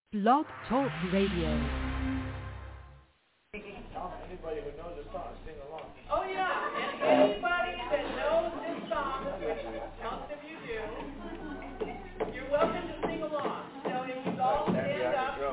Blog Talk Radio. Anybody who knows this song, sing along. Oh yeah, anybody that knows this song, which most of you do, you're welcome to sing along. So if you all stand up.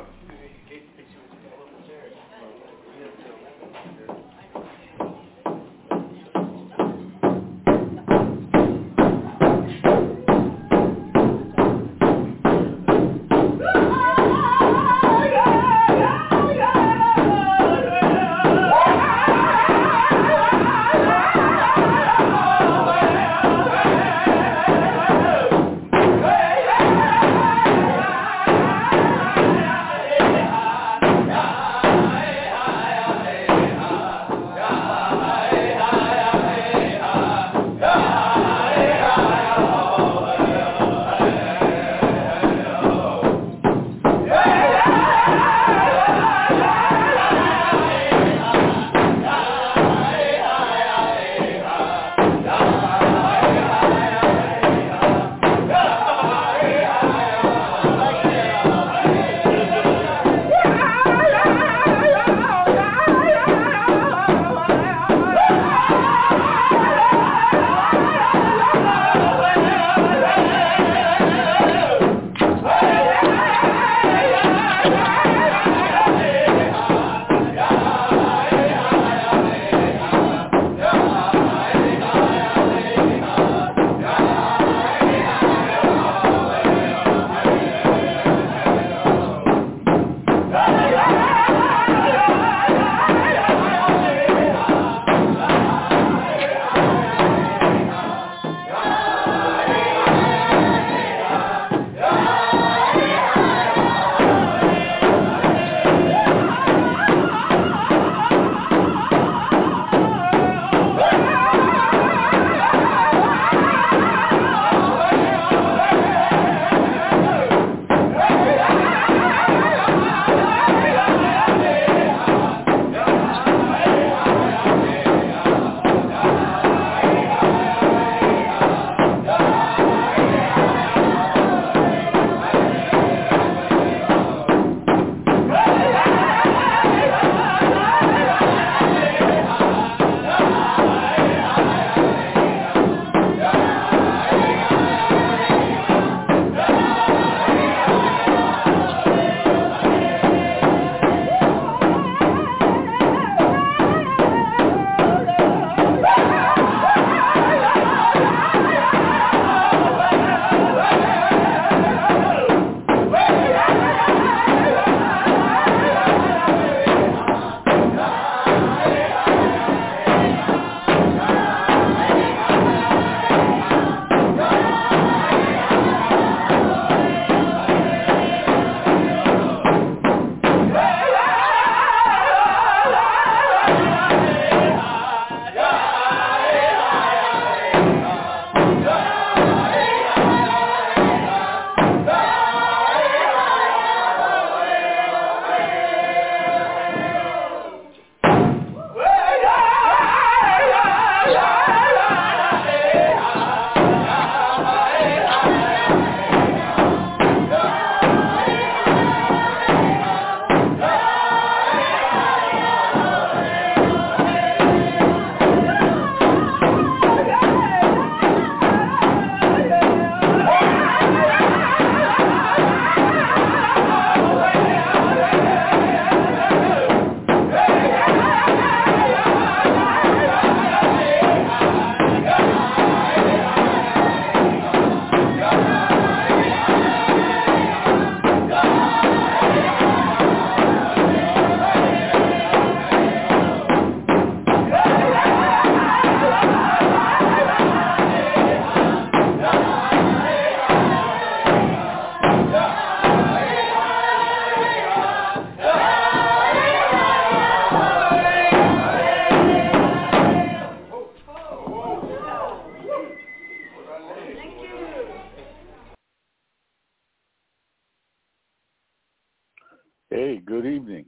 Hey, good evening,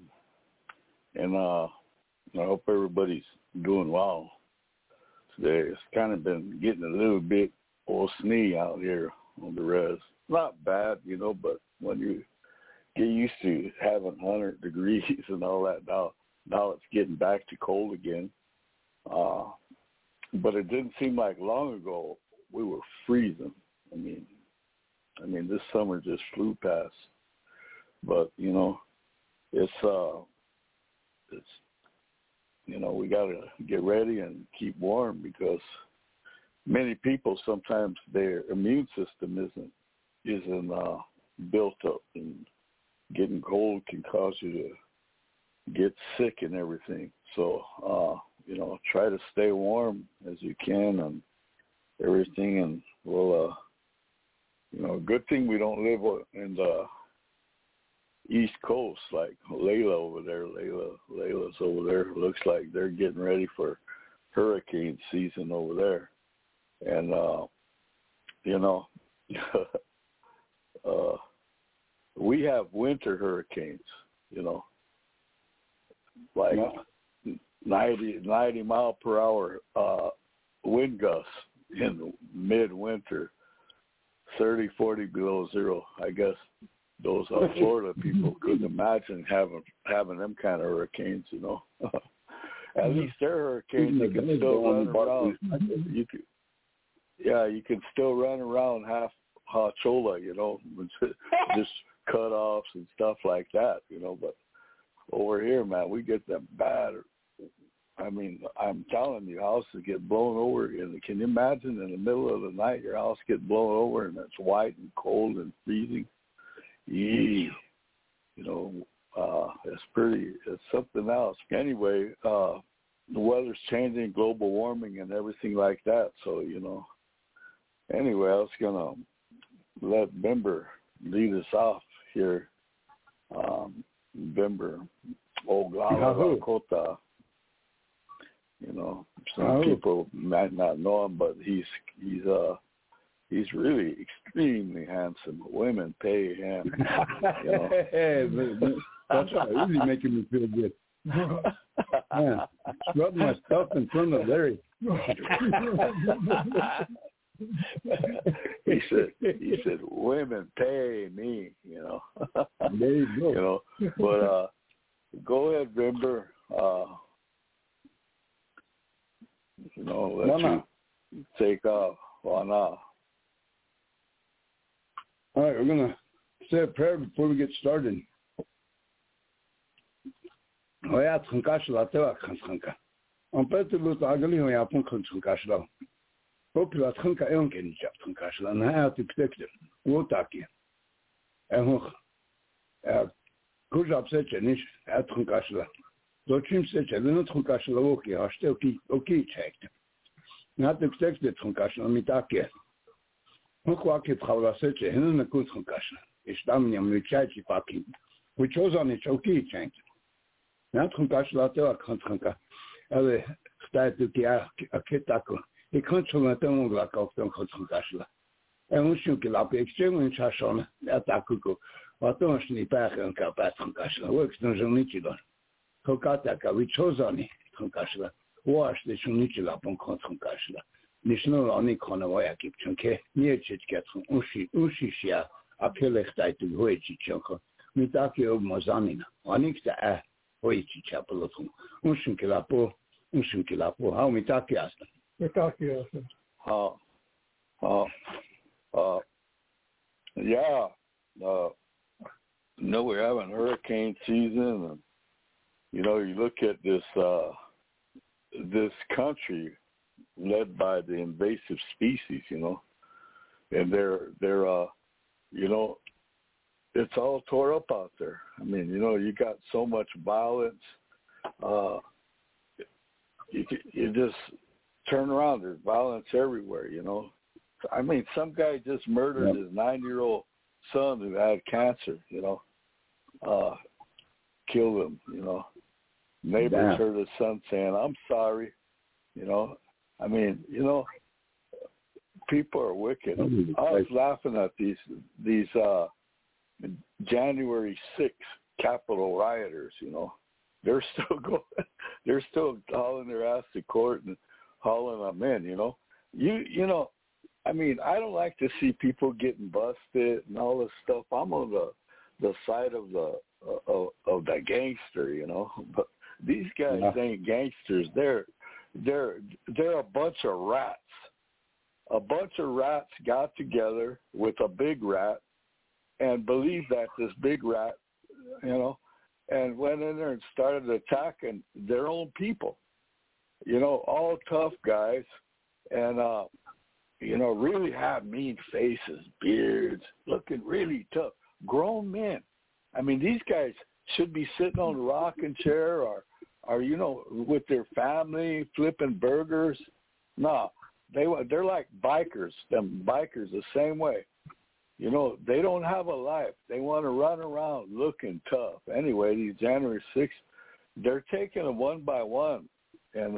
and I hope everybody's doing well today. It's kind of been getting a little bit all sneeze out here on the res. Not bad, but when you get used to having 100 degrees and all that. Now it's getting back to cold again. But it didn't seem like long ago we were freezing. I mean, this summer just flew past. But it's we got to get ready and keep warm, because many people, sometimes their immune system isn't built up, and getting cold can cause you to get sick and everything. So try to stay warm as you can and everything, and we'll good thing we don't live in the East Coast like Layla over there. Layla's over there. Looks like they're getting ready for hurricane season over there. And, we have winter hurricanes, like 90 mile per hour wind gusts in midwinter, 30, 40 below zero. I guess those Florida people couldn't imagine having them kind of hurricanes, At least their hurricanes, you can still run around. You can still run around half Hachola, just cut-offs and stuff like that, But over here, man, we get them bad. I mean, I'm telling you, houses get blown over. And can you imagine in the middle of the night your house get blown over and it's white and cold and freezing? It's it's something else. Anyway, the weather's changing, global warming and everything like that. So, anyway, I was going to let Bimber lead us off here. Bimber, Oglala Lakota. Some people might not know him, but he's really extremely handsome. Women pay him. That's right. Really making me feel good. Man, rub my stuff in front of Larry. He said, women pay me. There you go. But go ahead, Bimber. Let you take off. Wana. All right, we're going to say a prayer before we get started. Hoya tsunkashla tewa kansanka. Ampetulut agali hoya pun tsunkashla. Popula tsunka eonkeni chap tsunkashla. Na ya tiktekte. Wotaki. Ehon. Kujap seche nish at tsunkashla. Dochim seche no tsunkashla woki hashte oki checked. Na tiktekte tsunkashla mitake. Hokwaki pkhawla seche henen ku tsunkashla. Ishtam nyam michachi paki. Which was on it oki checked. Not Hunkashla, Kanka, Ele, Statukia, a Kitako, he controlled the Mugak of the Hunkashla. And we should up extremely Chashon, at Akuko, but don't sneak back and Kapat Hunkashla, works no Junichidon. Hokataka, we chose on it, Hunkashla, wash the Shunichila upon Hunkashla. Nishno on the corner where I keep Chunke, near Chitkat, Ushishia, a Pilek to Huichi Chunko, Mitaki of Mozanina, Onyx the Oichi chapalotum. Unshinkilapo, how mitakiasta. Mitakiasta. We're having hurricane season, and you look at this country led by the invasive species, and they're it's all tore up out there. I mean, you got so much violence. You just turn around. There's violence everywhere, I mean, some guy just murdered his 9-year-old son who had cancer, killed him, Neighbors heard his son saying, I'm sorry, I mean, people are wicked. I was laughing at these January 6th Capitol rioters, they're still hauling their ass to court and hauling them in, I mean, I don't like to see people getting busted and all this stuff. I'm on the side of the gangster, you know. But these guys ain't gangsters. They're a bunch of rats. A bunch of rats got together with a big rat and believed that this big rat, you know, and went in there and started attacking their own people. You know, all tough guys and, you know, really have mean faces, beards, looking really tough. Grown men. I mean, these guys should be sitting on a rocking chair or you know, with their family flipping burgers. No, they're like bikers. Them bikers the same way. You know, they don't have a life. They want to run around looking tough. Anyway, these January 6th, they're taking them one by one and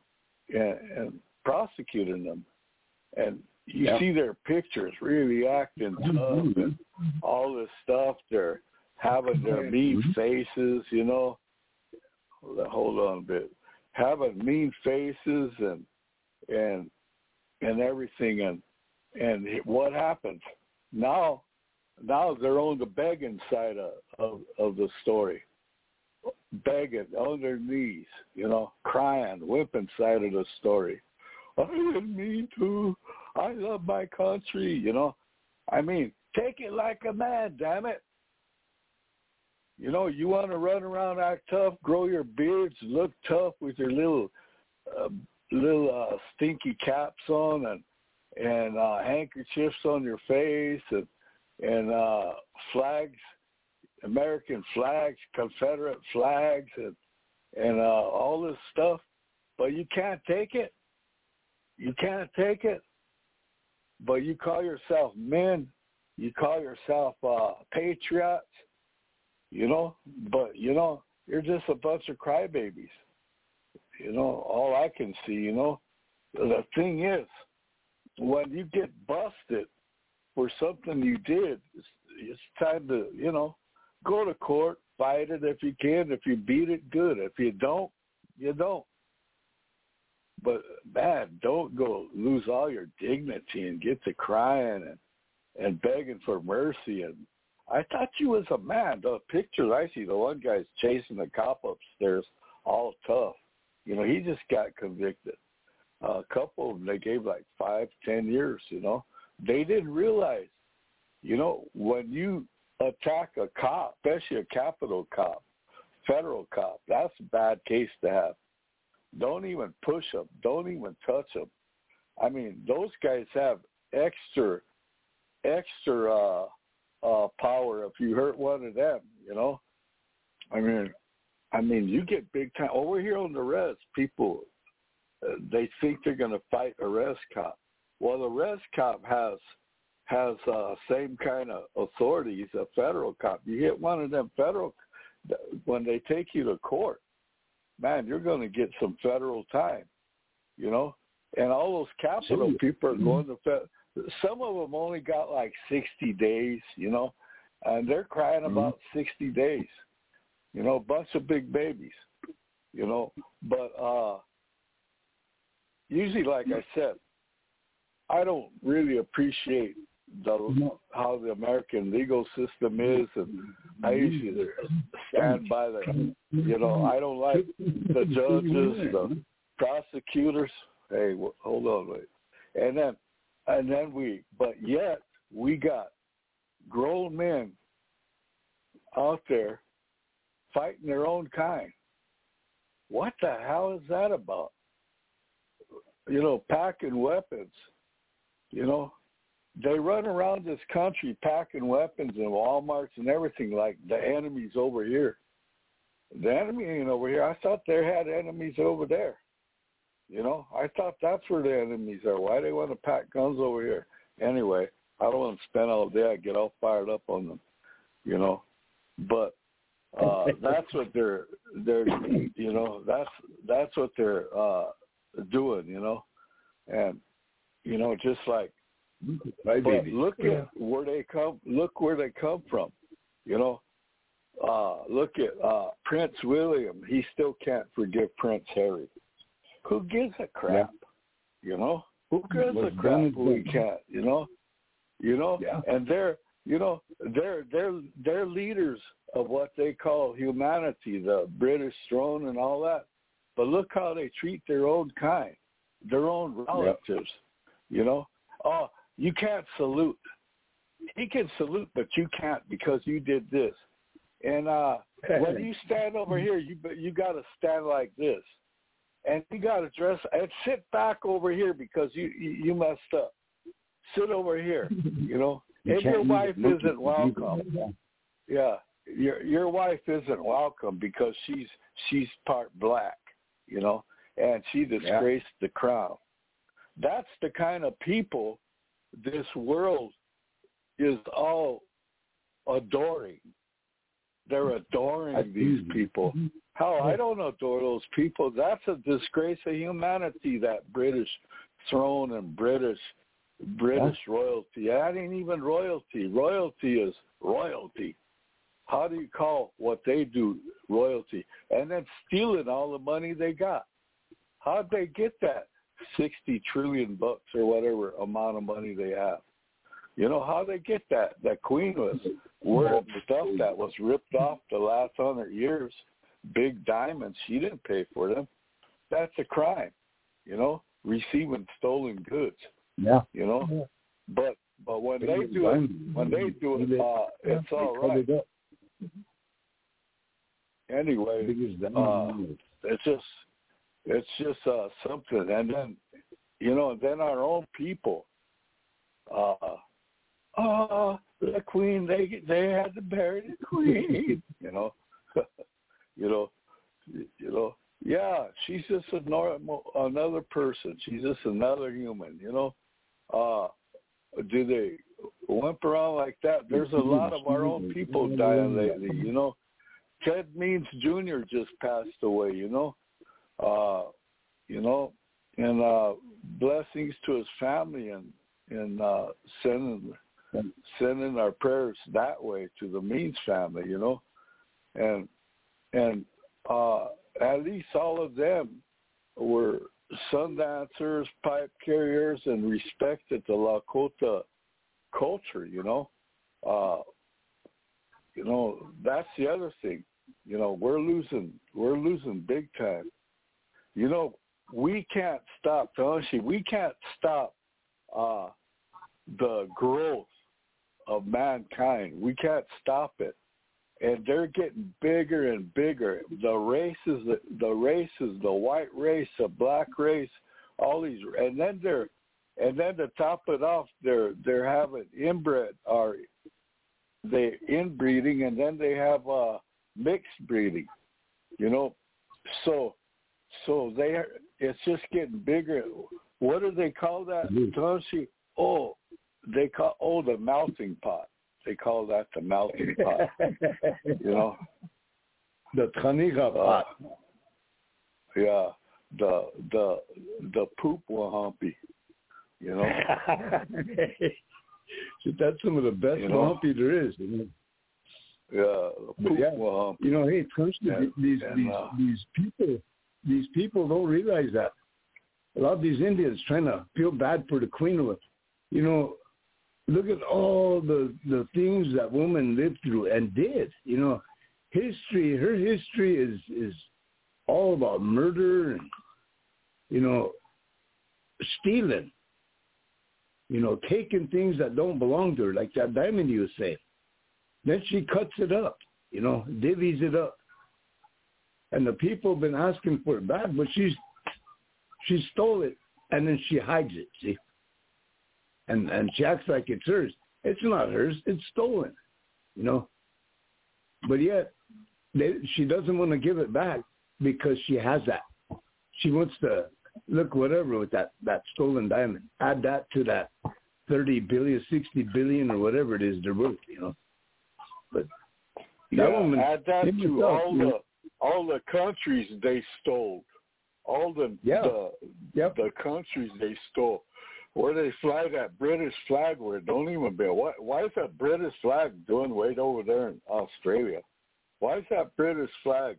prosecuting them. And you see their pictures really acting tough and all this stuff. They're having their mean faces, you know. Hold on a bit. Having mean faces and everything. And what happens? Now they're on the begging side of the story. Begging on their knees, you know, crying, whimpering side of the story. I didn't mean to. I love my country, you know. I mean, take it like a man, damn it. You know, you want to run around, act tough, grow your beards, look tough with your little stinky caps on and handkerchiefs on your face and flags, American flags, Confederate flags, and all this stuff, but you can't take it. You can't take it. But you call yourself men. You call yourself patriots. You know, but you know, you're just a bunch of crybabies. You know, all I can see. You know, the thing is, when you get busted for something you did, it's time to, you know, go to court, fight it if you can. If you beat it, good. If you don't, you don't. But, man, don't go lose all your dignity and get to crying and begging for mercy. And I thought you was a man. The pictures I see, the one guy's chasing the cop upstairs, all tough. You know, he just got convicted. A couple of them, they gave like 5-10 years, you know. They didn't realize, you know, when you attack a cop, especially a Capitol cop, federal cop, that's a bad case to have. Don't even push them. Don't even touch them. I mean, those guys have extra power if you hurt one of them, you know. I mean, you get big time. Over here on the res, people, they think they're going to fight a res cop. Well, the res cop has same kind of authority as a federal cop. You hit one of them federal, when they take you to court, man, you're going to get some federal time, you know. And all those Capitol people are going to some of them only got like 60 days, you know, and they're crying about 60 days, you know, a bunch of big babies, you know. But usually, like I said, I don't really appreciate how the American legal system is, and I usually stand by the, you know, I don't like the judges, the prosecutors. Hey, hold on, wait. But yet we got grown men out there fighting their own kind. What the hell is that about? You know, packing weapons, you know. They run around this country packing weapons in Walmarts and everything like the enemy's over here. The enemy ain't over here. I thought they had enemies over there. You know, I thought that's where the enemies are. Why they want to pack guns over here? Anyway, I don't want to spend all day. I get all fired up on them, you know. But that's what they're you know, that's what they're doing, you know. And you know, just like, but look at where they come. Look where they come from. You know, look at Prince William. He still can't forgive Prince Harry. Who gives a crap? You know, who gives a crap? Who he can't? You know. And You know, they're leaders of what they call humanity, the British throne and all that. But look how they treat their own kind, their own relatives. You know, oh, you can't salute. He can salute, but you can't because you did this. And when you stand over here, you got to stand like this, and you got to dress and sit back over here because you messed up. Sit over here, you know. And your wife isn't welcome. Yeah, your wife isn't welcome because she's part black, you know, and she disgraced the crown. That's the kind of people this world is all adoring. They're adoring these people. How I don't adore those people. That's a disgrace of humanity, that British throne and British royalty. That ain't even royalty. Royalty is royalty. How do you call what they do royalty? And then stealing all the money they got. How'd they get that? $60 trillion or whatever amount of money they have. You know how they get that? That Queen was wearing stuff that was ripped off the last 100 years. Big diamonds. She didn't pay for them. That's a crime. You know, receiving stolen goods. Yeah. You know, but when they do it, it's all right. Anyway, it's just something, and then you know, then our own people. The Queen, they had to bury the Queen. You know. Yeah, she's just another person. She's just another human, you know. Do they whimper around like that? There's a lot of our own people dying lately, you know. Ted Means Jr. just passed away, you know. And blessings to his family and sending our prayers that way to the Means family, you know. And at least all of them were sun dancers, pipe carriers, and respected the Lakota culture, you know. That's the other thing. You know, we're losing big time. You know, we can't stop, Toshi. We can't stop the growth of mankind. We can't stop it. And they're getting bigger and bigger. The races, the white race, the black race, all these, and then to top it off, they're having inbred, or they inbreeding, and then they have mixed breeding. You know, so it's just getting bigger. What do they call that, Toshi? The melting pot. They call that the melting pot. You know, the Traniga pot. Yeah, the poop wahampi. You know, that's some of the best wahampi there is. You know? Yeah, the poop wahampi. You know, hey, these people don't realize that. A lot of these Indians trying to feel bad for the Queen. You know, look at all the things that women lived through and did. You know, her history is all about murder and, you know, stealing. You know, taking things that don't belong to her, like that diamond you were saying. Then she cuts it up, you know, divvies it up. And the people have been asking for it back, but she stole it and then she hides it, see? And she acts like it's hers. It's not hers. It's stolen, you know. But yet, she doesn't want to give it back because she has that. She wants to look whatever with that stolen diamond. Add that to that 30 billion, 60 billion, or whatever it is they're worth, you know. But that woman, add that to all the countries they stole, all the countries they stole. Where they fly that British flag where it don't even be. Why is that British flag doing way over there in Australia? Why is that British flag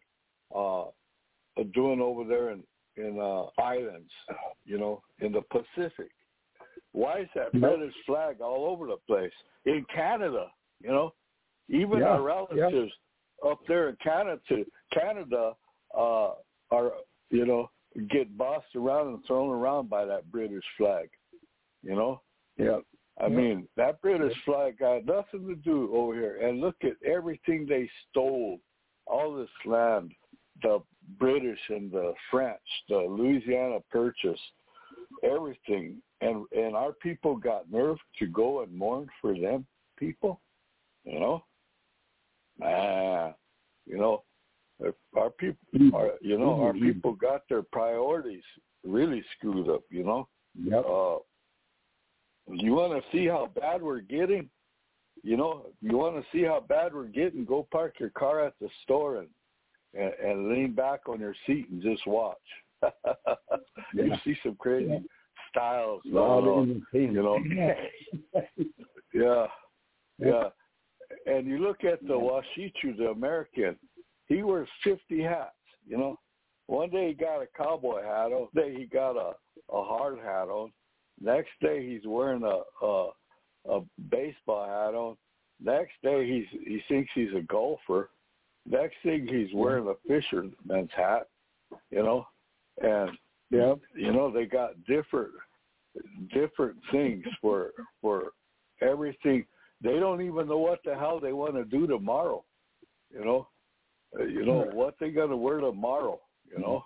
doing over there in islands, you know, in the Pacific? Why is that British flag all over the place? In Canada, you know, even our relatives up there in Canada are, you know, get bossed around and thrown around by that British flag, you know? Yeah. I mean, that British flag got nothing to do over here. And look at everything they stole, all this land, the British and the French, the Louisiana Purchase, everything. And our people got nerve to go and mourn for them people, you know? You know, our people, our people got their priorities really screwed up, you know? Yep. You want to see how bad we're getting? You know, you want to see how bad we're getting? Go park your car at the store and lean back on your seat and just watch. You see some crazy styles, you know. Yeah. And you look at the Washichu, the American, he wears 50 hats, you know. One day he got a cowboy hat on, one day he got a hard hat on. Next day he's wearing a baseball hat on. Next day he thinks he's a golfer. Next thing he's wearing a fisherman's hat, you know. And you know, they got different things for everything. They don't even know what the hell they want to do tomorrow, you know. What they gonna wear tomorrow, you know.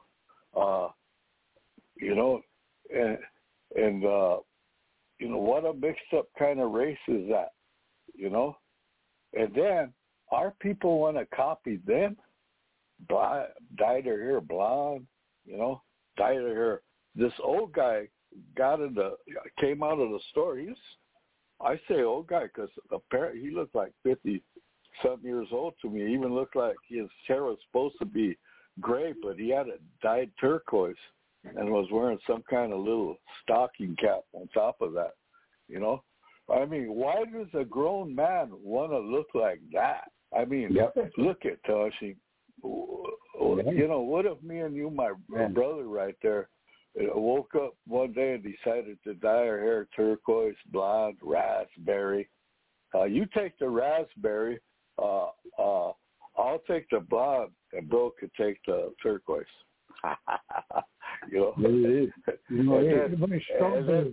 You know, and you know, what a mixed up kind of race is that, you know. And then our people want to copy them, dye their hair blonde, you know, dye their hair. This old guy came out of the store. I say old guy because apparently he looked like 50-something years old to me. He even looked like his hair was supposed to be gray, but he had it dyed turquoise and was wearing some kind of little stocking cap on top of that, you know. I mean, why does a grown man want to look like that? I mean, look at Toshi. You know, what if me and you, my brother right there, woke up one day and decided to dye our hair turquoise, blonde, raspberry? You take the raspberry, I'll take the blonde, and bro could take the turquoise. You know, it is. You know,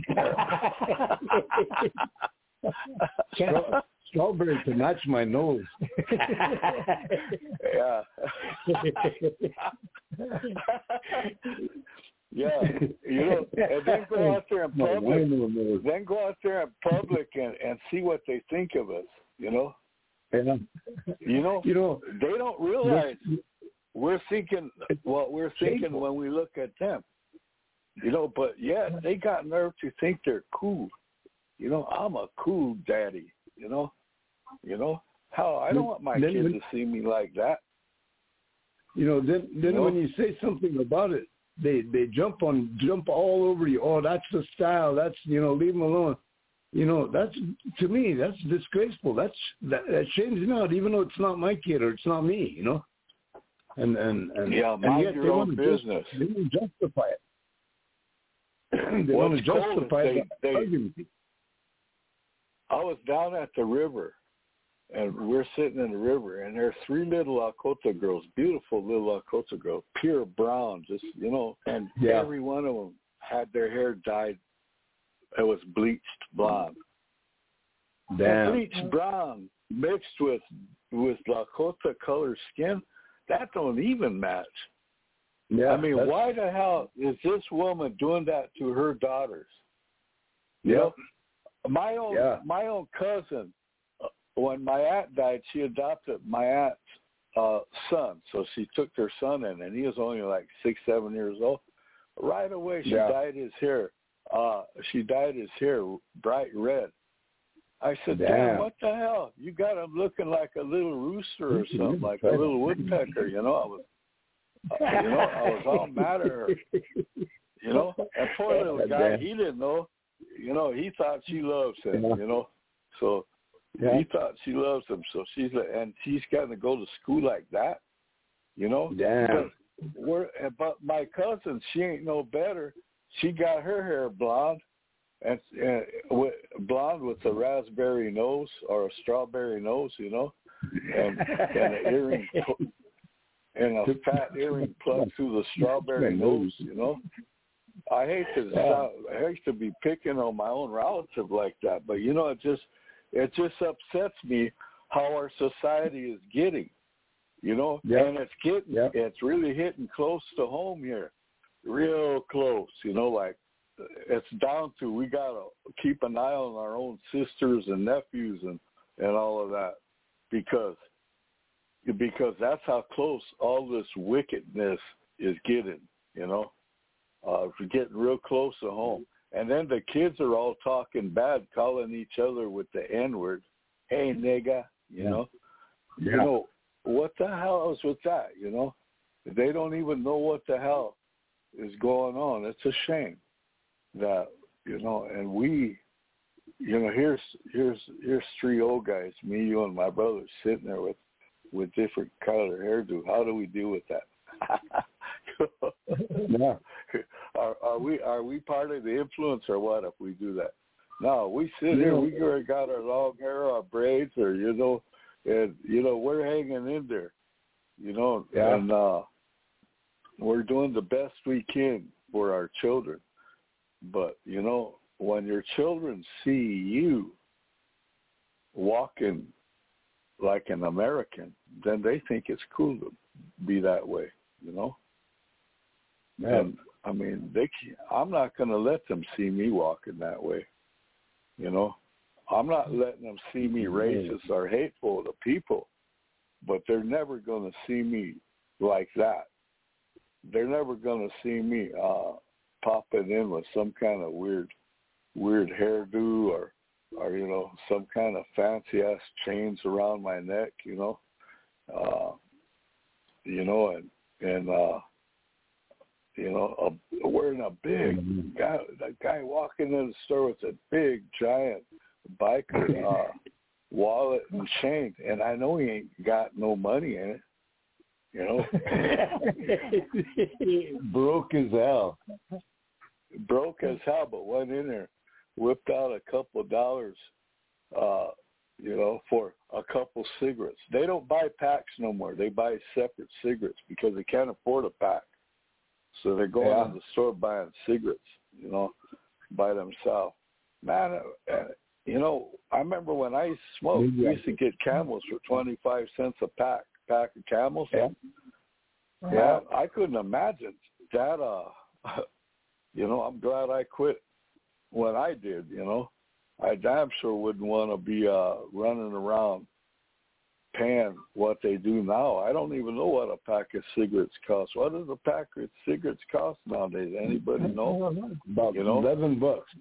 strawberry to match my nose. Yeah. Yeah, you know, and then go out there in public. Then go out there in public and see what they think of us. You know. Yeah. You know, they don't realize we're thinking what we're thinking when we look at them. You know, but they got nerve to think they're cool. You know, I'm a cool daddy. You know, how I don't want my kids to see me like that. You know, then when you say something about it, they jump all over you. Oh, that's the style. That's, you know, leave them alone. You know, that's, to me, that's disgraceful. That shames me out, even though it's not my kid or it's not me. You know, and mind yet your own business. They don't justify it. They want to justify it. I was down at the river, and we're sitting in the river, and there's 3 little Lakota girls, beautiful little Lakota girls, pure brown, just, you know, and every one of them had their hair dyed. It was bleached blonde. Damn. Bleached brown mixed with Lakota colored skin, that don't even match. Yeah, I mean, why the hell is this woman doing that to her daughters? You know, my own cousin, when my aunt died, she adopted my aunt's son. So she took her son in, and he was only like 6-7 years old. Right away, she dyed his hair. She dyed his hair bright red. I said, damn, what the hell? You got him looking like a little rooster or something, like a little woodpecker. You know, I was all mad at her. You know, and poor little guy, he didn't know. You know, he thought she loves him. You know, so he thought she loves him. So she's got to go to school like that. You know, but my cousin, she ain't no better. She got her hair blonde, and blonde with a raspberry nose or a strawberry nose, you know, and an earring and a fat earring plugged through the strawberry nose, you know. I hate to be picking on my own relative like that, but you know, it just upsets me how our society is getting, you know, and it's really hitting close to home here, real close, you know, like it's down to we gotta keep an eye on our own sisters and nephews and all of that because that's how close all this wickedness is getting, you know. We're getting real close to home. And then the kids are all talking bad, calling each other with the N-word. Hey, nigga, you know. Yeah. You know, what the hell is with that, you know? They don't even know what the hell is going on. It's a shame that, you know, and we, you know, here's three old guys, me, you, and my brother sitting there with different color hairdo. How do we deal with that? Yeah. Are we part of the influence or what if we do that? No, we sit here, we got our long hair, our braids, or you know, and you know, we're hanging in there, you know, and we're doing the best we can for our children. But you know, when your children see you walking like an American, then they think it's cool to be that way, you know. Yeah. And I mean, I'm not going to let them see me walking that way, you know. I'm not letting them see me racist or hateful to people, but they're never going to see me like that. They're never going to see me popping in with some kind of weird hairdo or you know, some kind of fancy ass chains around my neck, you know. You know, and you know, wearing a big guy, that guy walking in the store with a big giant biker wallet and chain, and I know he ain't got no money in it, you know. Broke as hell, but went in there, whipped out a couple of dollars, you know, for a couple cigarettes. They don't buy packs no more. They buy separate cigarettes because they can't afford a pack. So they're going to the store buying cigarettes, you know, by themselves. Man, you know, I remember when I used to smoke, we used to get Camels for 25 cents a pack of Camels. Yeah, I couldn't imagine that. You know, I'm glad I quit when I did, you know. I damn sure wouldn't want to be running around paying what they do now. I don't even know what a pack of cigarettes costs. What does a pack of cigarettes cost nowadays? Anybody know? About $11.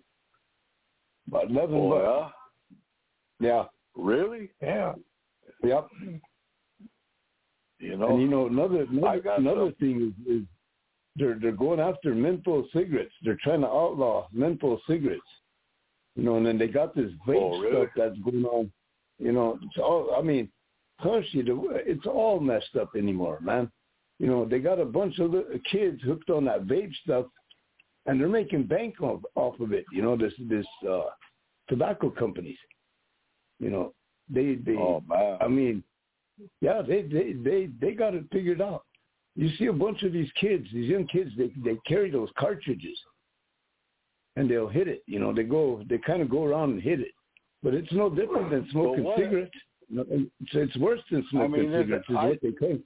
About $11. Yeah. Really? Yeah. Yep. You know. And you know another thing is they're going after menthol cigarettes. They're trying to outlaw menthol cigarettes. You know, and then they got this vape stuff that's going on. You know, it's all. I mean, it's all messed up anymore, man. You know, they got a bunch of kids hooked on that vape stuff, and they're making bank off of it. You know, this tobacco companies. You know, they. Oh man. I mean, yeah, they got it figured out. You see a bunch of these young kids, they carry those cartridges, and they'll hit it. You know, they kind of go around and hit it, but it's no different than smoking cigarettes. It's worse than smoking cigarettes, is what they claim.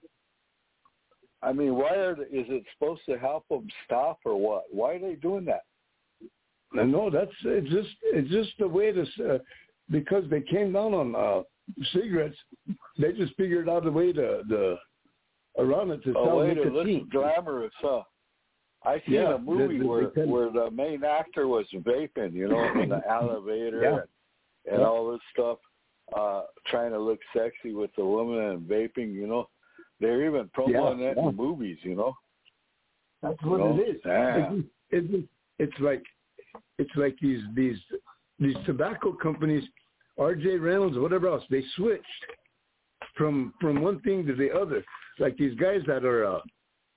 I mean, is it supposed to help them stop or what? Why are they doing that? No, it's just the way to because they came down on cigarettes. They just figured out a way to around it to sell nicotine. To look glamorous, huh? I seen a movie where the main actor was vaping, you know, in the elevator and all this stuff, trying to look sexy with the woman and vaping, you know. They're even promoting that in movies, you know. That's what it is. Yeah. It's like these tobacco companies, R.J. Reynolds, whatever else, they switched from one thing to the other. Like these guys that are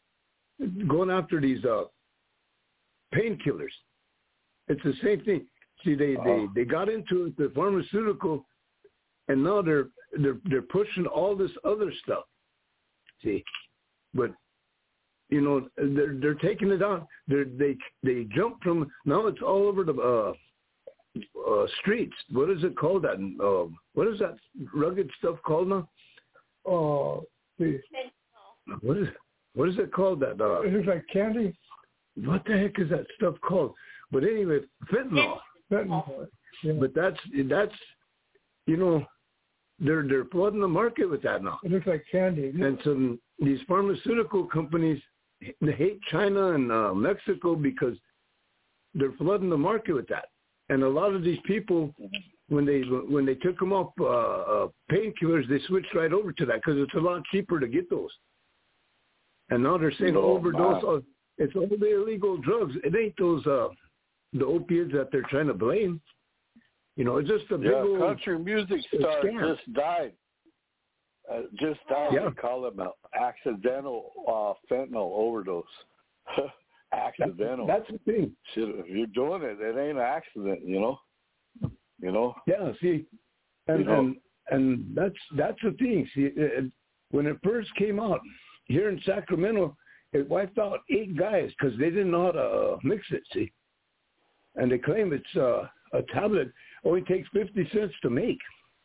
going after these painkillers. It's the same thing. See, they got into the pharmaceutical, and now they're pushing all this other stuff. See, but you know they're taking it on. They jump from, now it's all over the streets. What is it called? That what is that rugged stuff called now? What is it called? That it looks like candy. What the heck is that stuff called? But anyway, fentanyl. Yeah. But that's you know, they're flooding the market with that now. It looks like candy. And so these pharmaceutical companies, they hate China and Mexico because they're flooding the market with that. And a lot of these people, when they took them off painkillers, they switched right over to that because it's a lot cheaper to get those. And now they're saying overdose. Wow. It's all the illegal drugs. It ain't those the opiates that they're trying to blame. You know, it's just a big old country music star scam. just died. Yeah. They call him an accidental fentanyl overdose. Accidental. That's the thing. Shit, if you're doing it, it ain't an accident, you know. You know. Yeah. See, and that's the thing. See, when it first came out here in Sacramento, it wiped out 8 guys because they didn't know how to mix it. See, and they claim it's a tablet only takes 50 cents to make.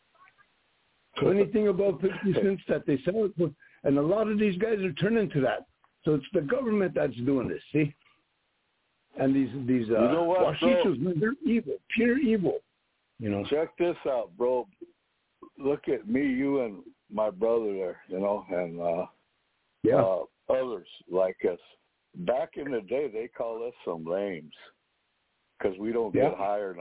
So anything above 50 cents that they sell it for, and a lot of these guys are turning to that. So it's the government that's doing this, see? And these you know what, Washichos, man, they're evil, pure evil. You know. Check this out, bro. Look at me, you, and my brother there, you know, and others like us. Back in the day, they call us some lames because we don't get hired.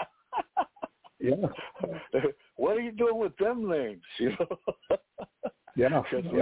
Yeah. What are you doing with them lames? You know. Yeah.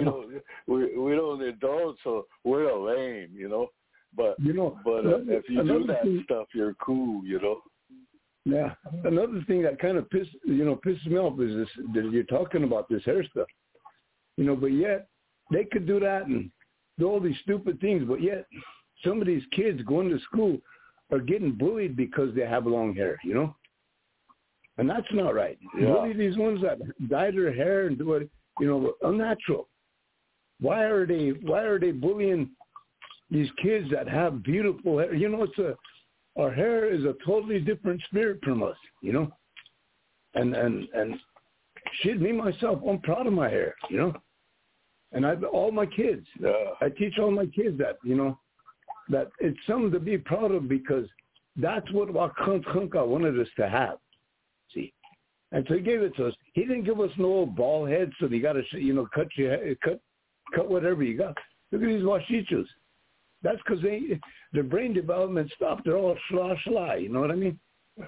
We don't indulge, so we're a lame, you know. But you know, if you do that stuff, you're cool, you know. Yeah. Another thing that kind of pisses me off is this: that you're talking about this hair stuff, you know. But yet they could do that and do all these stupid things, but yet some of these kids going to school are getting bullied because they have long hair, you know. And that's not right. Yeah. Bully these ones that dye their hair and do it, you know, unnatural. Why are they bullying these kids that have beautiful hair? You know, our hair is a totally different spirit from us, you know. And shit, me myself, I'm proud of my hair, you know. And all my kids, I teach all my kids that, you know, that it's something to be proud of because that's what Wakanka wanted us to have. See, and so he gave it to us. He didn't give us no old bald head, so you got to, you know, cut whatever you got. Look at these Washichos. That's because their brain development stopped. They're all shla. You know what I mean?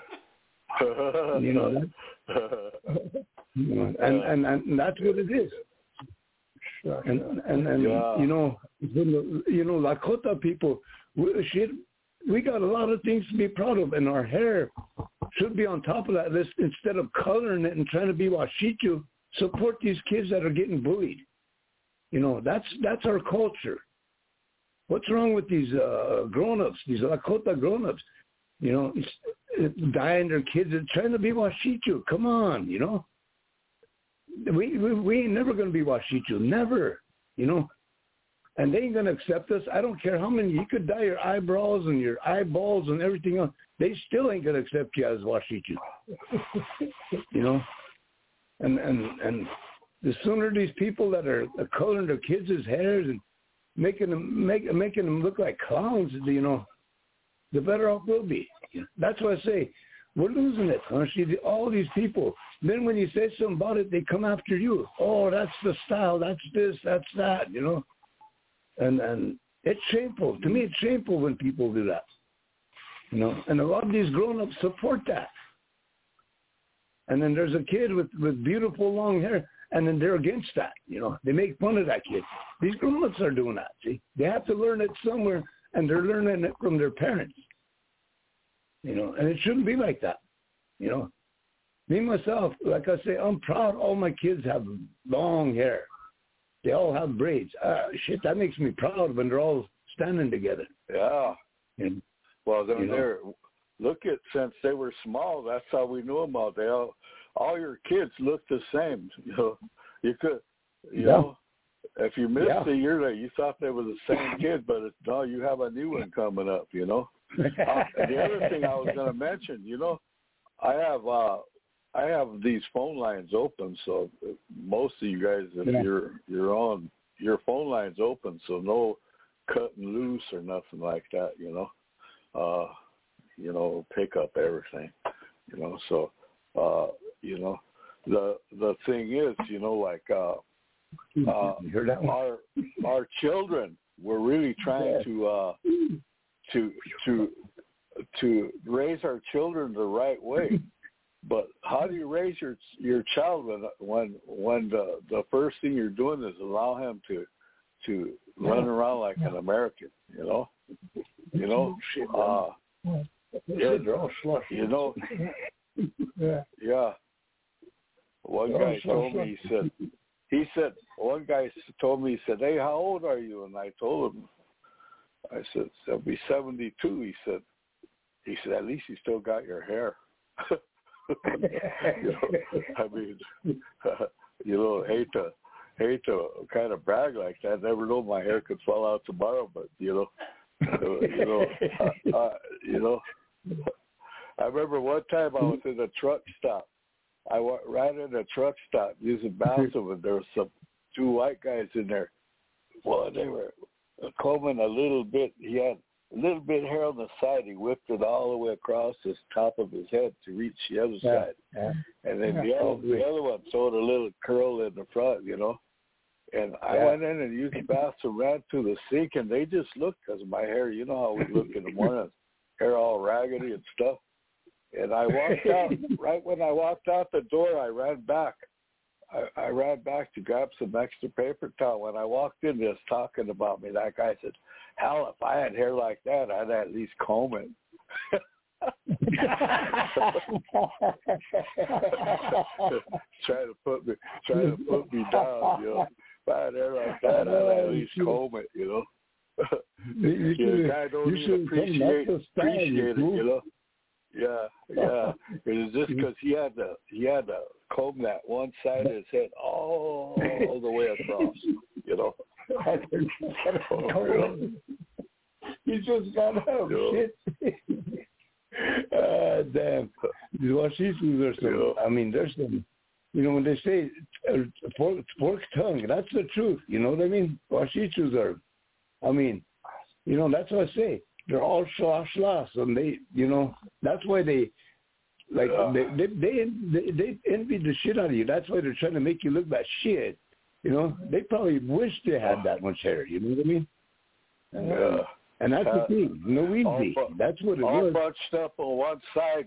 You know that. You know, and that's what it is. And you know, Lakota people, we got a lot of things to be proud of, and our hair should be on top of that list instead of coloring it and trying to be Washichu. Support these kids that are getting bullied. You know, that's our culture. What's wrong with these grown-ups, these Lakota grown-ups? You know, dying their kids and trying to be Washichu. Come on, you know. We ain't never going to be Washichu, never, you know. And they ain't going to accept us. I don't care how many. You could dye your eyebrows and your eyeballs and everything else. They still ain't going to accept you as Washichu. You know? And the sooner these people that are coloring their kids' hairs and making them look like clowns, you know, the better off we'll be. That's why I say we're losing it. All these people. Then when you say something about it, they come after you. Oh, that's the style. That's this. That's that. You know. And it's shameful. To me, it's shameful when people do that. You know, and a lot of these grown-ups support that. And then there's a kid with beautiful long hair, and then they're against that. You know, they make fun of that kid. These grown-ups are doing that, see? They have to learn it somewhere, and they're learning it from their parents. You know, and it shouldn't be like that. You know, me, myself, like I say, I'm proud all my kids have long hair. They all have braids. Shit, that makes me proud when they're all standing together. Yeah. And, well, then look at, since they were small, that's how we knew them all. All your kids look the same. You could, you know, if you missed a year there, you thought they were the same kid, but no, you have a new one coming up, you know. The other thing I was going to mention, you know, I have these phone lines open, so most of you guys, if you're on, your phone line's open, so no cutting loose or nothing like that, you know, pick up everything, you know. So, you know, the thing is, you know, like our children, we're really trying to raise our children the right way. But how do you raise your child when the first thing you're doing is allow him to run around like an American, you know? You know? They're all slush. You know? Yeah. One guy told me, he said, he said, hey, how old are you? And I told him, I said, I'll be 72. He said, at least you still got your hair. You know, I mean, you know, hate to kind of brag like that. Never know my hair could fall out tomorrow, but you know, I remember one time I was in a truck stop. I ran in a truck stop using bathroom, and there was two white guys in there. Well, they were combing a little bit. He had a little bit of hair on the side. He whipped it all the way across the top of his head to reach the other side. And then the other one sewed a little curl in the front, you know. And I went in and used the bathroom, ran to the sink, and they just looked because of my hair. You know how we look in the morning, hair all raggedy and stuff. And I walked out. Right when I walked out the door, I ran back. I ran back to grab some extra paper towel. When I walked in, they was talking about me. That guy said, hell, if I had hair like that, I'd at least comb it. trying to put me down, you know. If I had hair like that, I'd at least comb it, you know. The guy don't even appreciate it, you know. Yeah. It was just because he had to comb that one side of his head all the way across, you know. You just got out, shit. Damn. The Washingtons are some, I mean, there's some, you know, when they say forked tongue, that's the truth, you know what I mean? Washingtons are, I mean, you know, that's what I say. They're all schloss, and they, you know, that's why they, like, they envy the shit out of you. That's why they're trying to make you look that shit. You know, they probably wish they had that much hair. You know what I mean? Yeah. And that's the thing. No easy. That's what it all was. Bunched up on one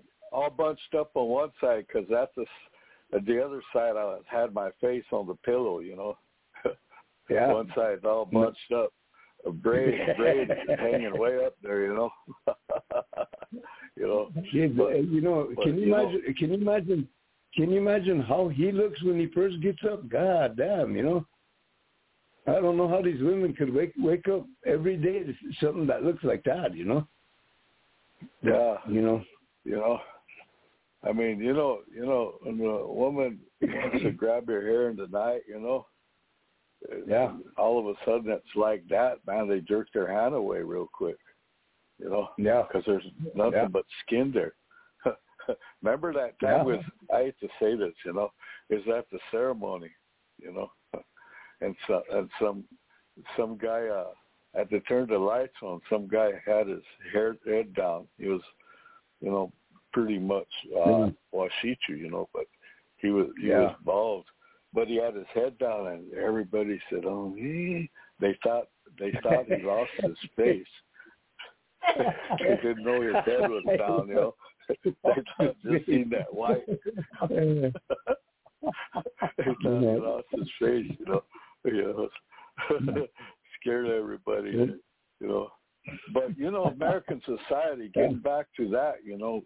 side, because that's the other side. I had my face on the pillow. You know. Yeah. One side's all bunched up. A braid hanging way up there, you know. You know. Yeah, but, you know, can you imagine how he looks when he first gets up? God damn, you know. I don't know how these women could wake up every day to something that looks like that, you know. Yeah. You know. I mean, you know, when a woman wants to grab your hair in the night, you know. Yeah. All of a sudden, it's like that, man. They jerk their hand away real quick, you know. Yeah. Because there's nothing but skin there. Remember that time I hate to say this, you know, is at the ceremony, you know, and some guy had to turn the lights on. Some guy had his head down. He was, you know, pretty much Washichu, you know, but he was bald. But he had his head down, and everybody said, "Oh, they thought he lost his face. They didn't know his head was down, you know. They just seen that white. They thought he lost his face, you know. Scared everybody, you know. But you know, American society, getting back to that, you know,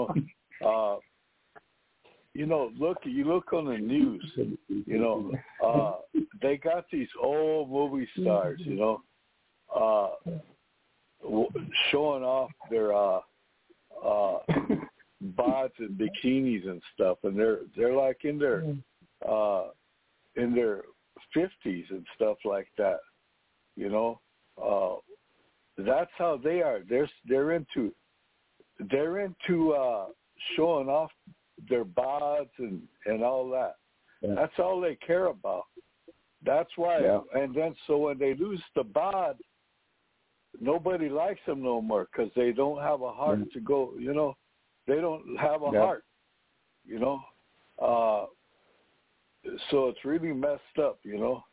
you look on the news, you know, they got these old movie stars, you know, showing off their bods and bikinis and stuff, and they're like in their 50s and stuff like that. You know, that's how they are. They're into showing off their bods and all that. Yeah. That's all they care about. That's why. Yeah. And then so when they lose the bod, nobody likes them no more because they don't have a heart to go. You know, they don't have a heart. You know, so it's really messed up. You know,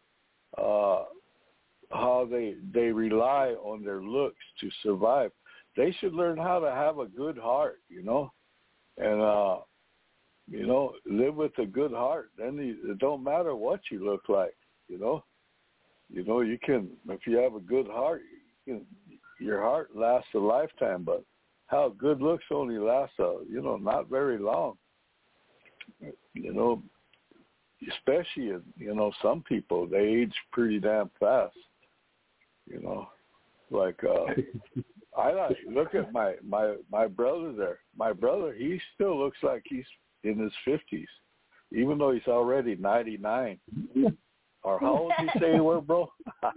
how they rely on their looks to survive. They should learn how to have a good heart. You know, and you know, live with a good heart. Then it don't matter what you look like. You know, you can, if you have a good heart, your heart lasts a lifetime, but how good looks only lasts, not very long. You know, especially, some people, they age pretty damn fast. You know, like, look at my brother there. My brother, he still looks like he's in his 50s, even though he's already 99. Or how old did you say you were, bro?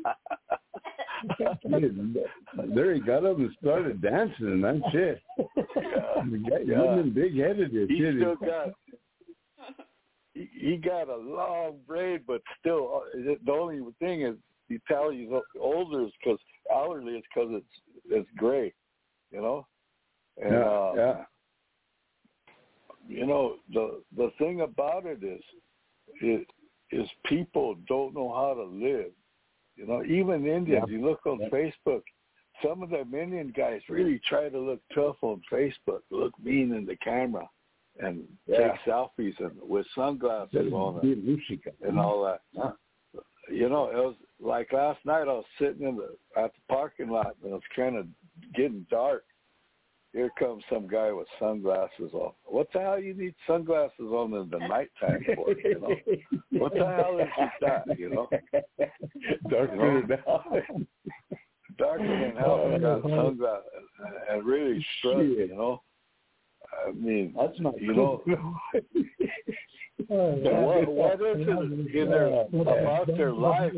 There he got up and started dancing, and that's it. Yeah. Big-headed. He got a long braid, but still, the only thing is, you tell he's older is because elderly is because it's gray, you know. And you know, the thing about it is people don't know how to live. You know, even Indians, you look on Facebook, some of them Indian guys really try to look tough on Facebook, look mean in the camera, and take selfies and with sunglasses on and all that. You know, it was like last night I was sitting at the parking lot and it was kind of getting dark. Here comes some guy with sunglasses on. What the hell you need sunglasses on in the nighttime for? You know, what the hell is that? You know, darker than hell. Got sunglasses and really strut. You know, I mean, that's not. You know, what is it in their about their life?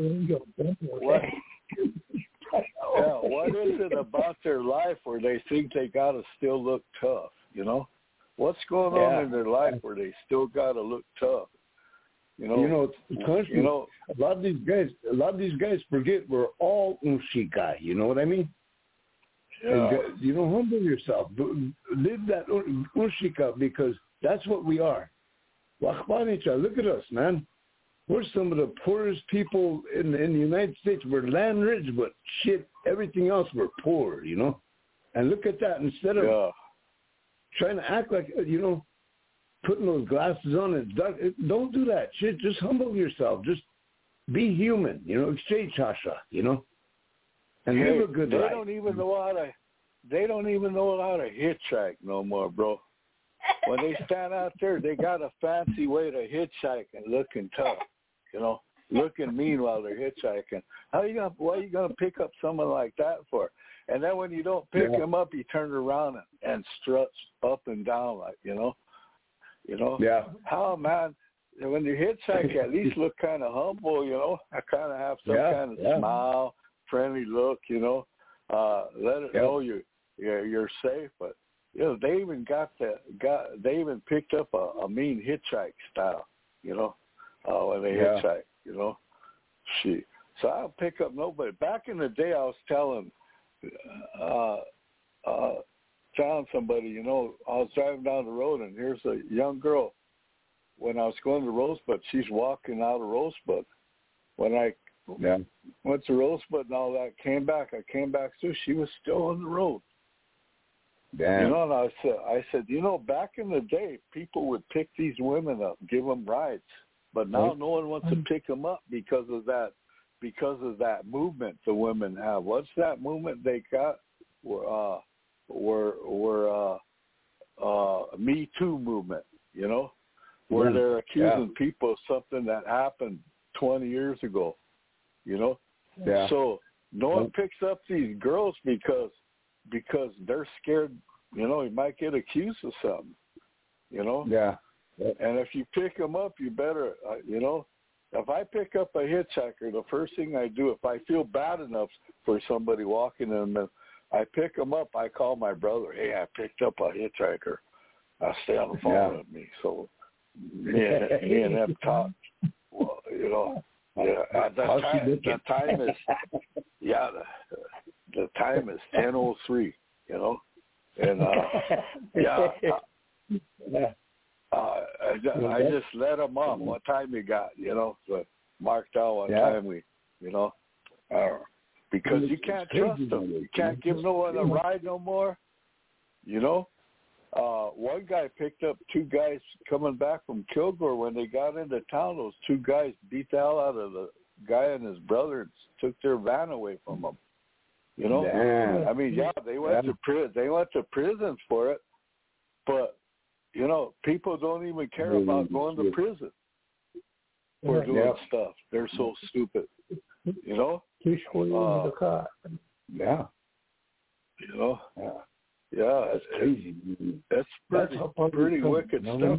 What is it about their life where they think they got to still look tough, you know? What's going on in their life where they still got to look tough? You know, a lot of these guys forget we're all Unshikai, you know what I mean? Yeah. And, humble yourself. Live that Unshika because that's what we are. Look at us, man. We're some of the poorest people in the United States. We're land rich, but shit, everything else we're poor, you know? And look at that. Instead of trying to act like, putting those glasses on, it's dark. Don't do that shit. Just humble yourself. Just be human, exchange Hasha, and live a good life. They don't even know how to hitchhike no more, bro. When they stand out there, they got a fancy way to hitchhike and looking tough, looking mean while they're hitchhiking. What are you gonna pick up someone like that for? And then when you don't pick him up, he turns around and struts up and down like, How, man? When you hitchhike, at least look kind of humble, I kind of have some kind of smile, friendly look, let it know you're safe, but. They even they even picked up a mean hitchhike style, when they hitchhike, Shit. So I don't pick up nobody. Back in the day, I was telling somebody, I was driving down the road and here's a young girl. When I was going to Rosebud, she's walking out of Rosebud. When I went to Rosebud and all that, I came back through, she was still on the road. Damn. And I said, back in the day, people would pick these women up, give them rides, but now no one wants to pick them up because of that movement the women have. What's that movement they got? Me Too movement, where they're accusing people of something that happened 20 years ago, So no one picks up these girls because they're scared you know, he might get accused of something, you know. Yeah. And if you pick him up, you better, you know, if I pick up a hitchhiker, the first thing I do, if I feel bad enough for somebody walking in, I pick him up. I call my brother. Hey, I picked up a hitchhiker. Stay on the phone with me. So me and him talk. Well, you know, the time is the time is 10:03. You know, and I just let him up. What time you got? You know, so marked out what time we, you know, because you can't trust them. You can't give no one a ride no more. You know, one guy picked up two guys coming back from Kilgore. When they got into town, those two guys beat the hell out of the guy and his brother and took their van away from them. You know, I mean, they went to prison. They went to prison for it, but you know, people don't even care about going to prison for doing stuff. They're so stupid. You know. Yeah. You know. Yeah, that's crazy. That's pretty wicked stuff.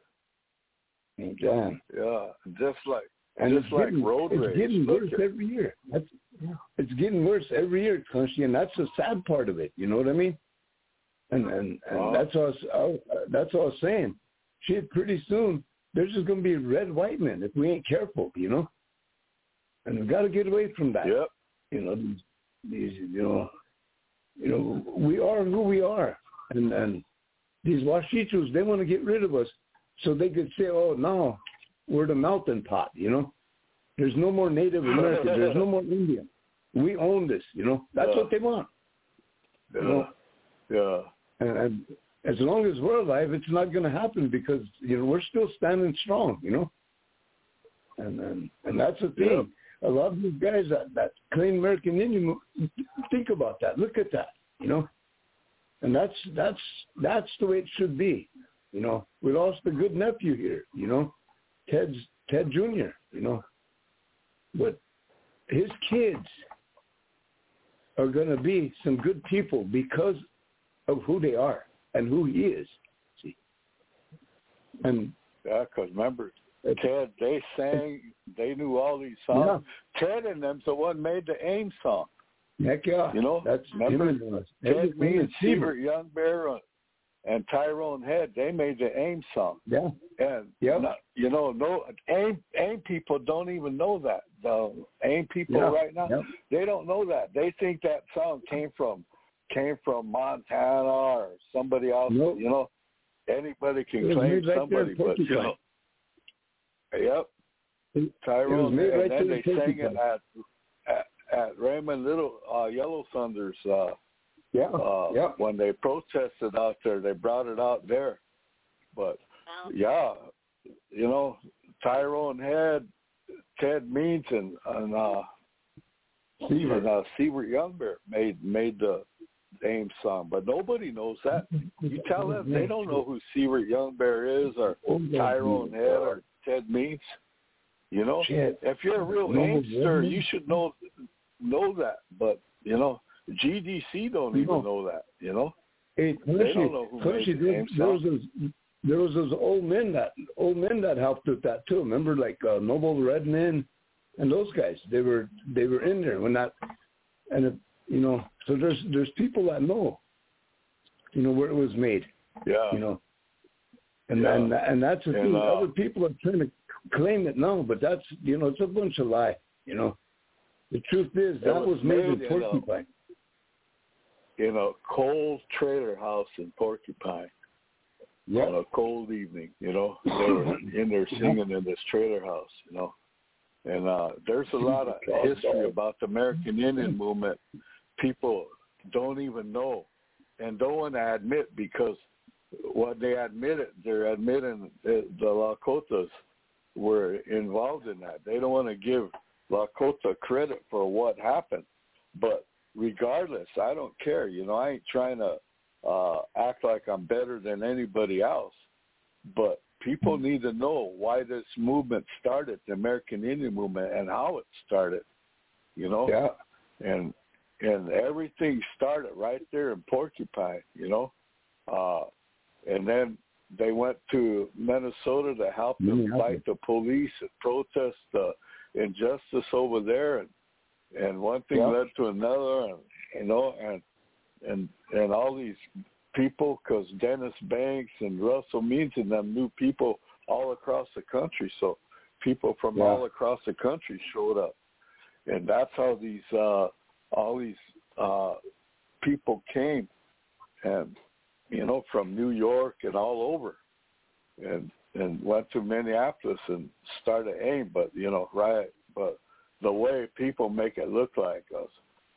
Yeah, just like road rage. It's getting worse every year. It's getting worse every year, Crunchy, and that's the sad part of it. You know what I mean? And that's all I was saying. Shit, pretty soon there's just gonna be red white men if we ain't careful. You know. And we've got to get away from that. Yep. You know, these, you know, we are who we are, and these Washichus, they want to get rid of us so they could say, oh, no, we're the melting pot. You know, there's no more Native Americans, there's no more Indian. We own this. You know, that's what they want. Yeah. You know? Yeah. And as long as we're alive, it's not going to happen because you know we're still standing strong. You know, and that's the thing. Yep. A lot of these guys that claim American Indian, think about that. Look at that, you know. And that's the way it should be, you know. We lost a good nephew here, you know, Ted Jr., you know. But his kids are going to be some good people because of who they are and who he is. See, and because remember. Ted, they sang, they knew all these songs. Yeah. Ted and them's the one made the AIM song. Heck yeah. You know, that's remember Ted, me and Siebert Young Bear and Tyrone Head, they made the AIM song. Yeah. And, you know, AIM people don't even know that. The AIM people right now, they don't know that. They think that song came from Montana or somebody else. Nope. You know, anybody can claim somebody, but, you know. Yep, Tyrone, and then they sang it at Raymond Little Yellow Thunder's. When they protested out there, they brought it out there. But you know, Tyrone Head, Ted Means, and Siebert Young Bear made the AIM song, but nobody knows that. You tell them they don't know who Siebert Young Bear is or Tyrone Head or Ted Means, you know. If you're a real AIMster, you should know that. But you know, GDC don't even know that. You know, they don't know who made the AIM song. There was those old men that helped with that too. Remember, like Noble Redman and those guys. They were in there when that, and you know. So there's people that know, you know, where it was made. Yeah. You know. And that's the thing. Other people are trying to claim it now, but that's, you know, it's a bunch of lie. You know, the truth is that was made in Porcupine. In a cold trailer house in Porcupine. Yep. On a cold evening, you know, they were in there singing in this trailer house, you know. And there's a lot of history about the American Indian movement. People don't even know and don't want to admit because what they admitted, they're admitting the Lakotas were involved in that. They don't want to give Lakota credit for what happened. But regardless, I don't care. You know, I ain't trying to act like I'm better than anybody else. But people need to know why this movement started, the American Indian movement, and how it started, you know? Yeah. And everything started right there in Porcupine, you know? And then they went to Minnesota to help them fight the police and protest the injustice over there. And one thing led to another, and all these people, because Dennis Banks and Russell Means and them knew people all across the country. So people from all across the country showed up. And that's how all these people came, and from New York and all over, and went to Minneapolis and started AIM. But but the way people make it look like us,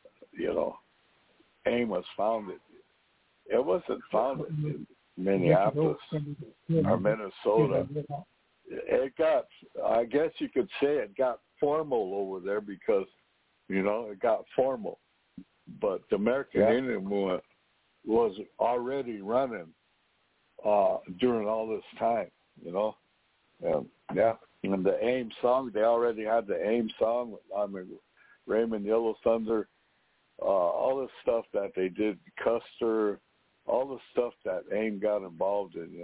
AIM was founded. It wasn't founded in Minneapolis or Minnesota. It got, I guess you could say, it got formal over there because, it got formal. But the American Indian movement was already running during all this time, And the AIM song, they already had the AIM song. Raymond Yellow Thunder, all the stuff that they did, Custer, all the stuff that AIM got involved in,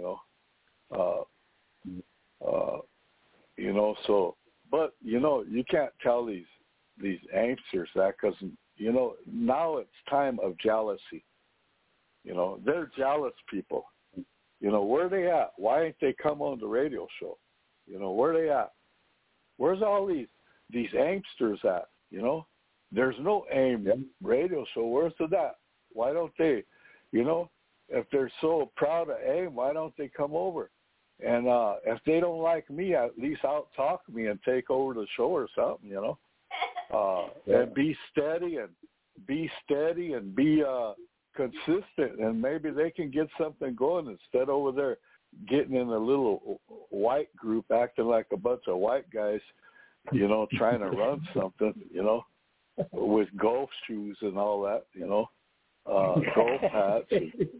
So, but you can't tell these AIMsters that, because now it's time of jealousy. They're jealous people. Where are they at? Why ain't they come on the radio show? Where are they at? Where's all these AIMsters at? There's no AIM radio show. Where's it at? Why don't they, if they're so proud of AIM, why don't they come over? And if they don't like me, at least out-talk me and take over the show or something, and be steady and be consistent, and maybe they can get something going instead over there getting in a little white group, acting like a bunch of white guys, trying to run something, with golf shoes and all that, golf hats,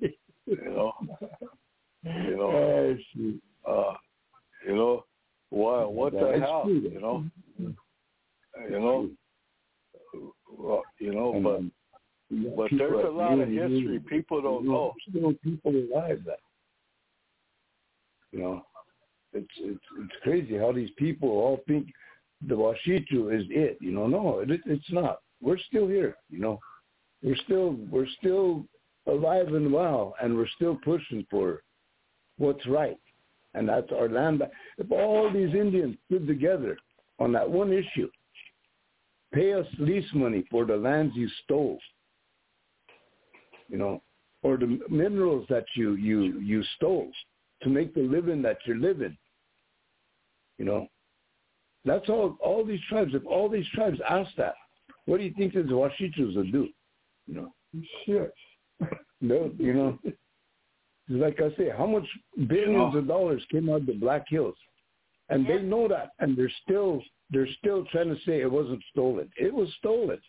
what the hell, but there's a lot of history people don't know. Still people alive that. It's crazy how these people all think the Washichu is it. No, it's not. We're still here. We're still alive and well, and we're still pushing for what's right, and that's our land back. If all these Indians stood together on that one issue, pay us lease money for the lands you stole, or the minerals that you stole to make the living that you're living. That's all these tribes. If all these tribes ask that, what do you think the Washichus will do? Sure. No, like I say, how much billions of dollars came out of the Black Hills, and they know that, and they're still trying to say it wasn't stolen. It was stolen,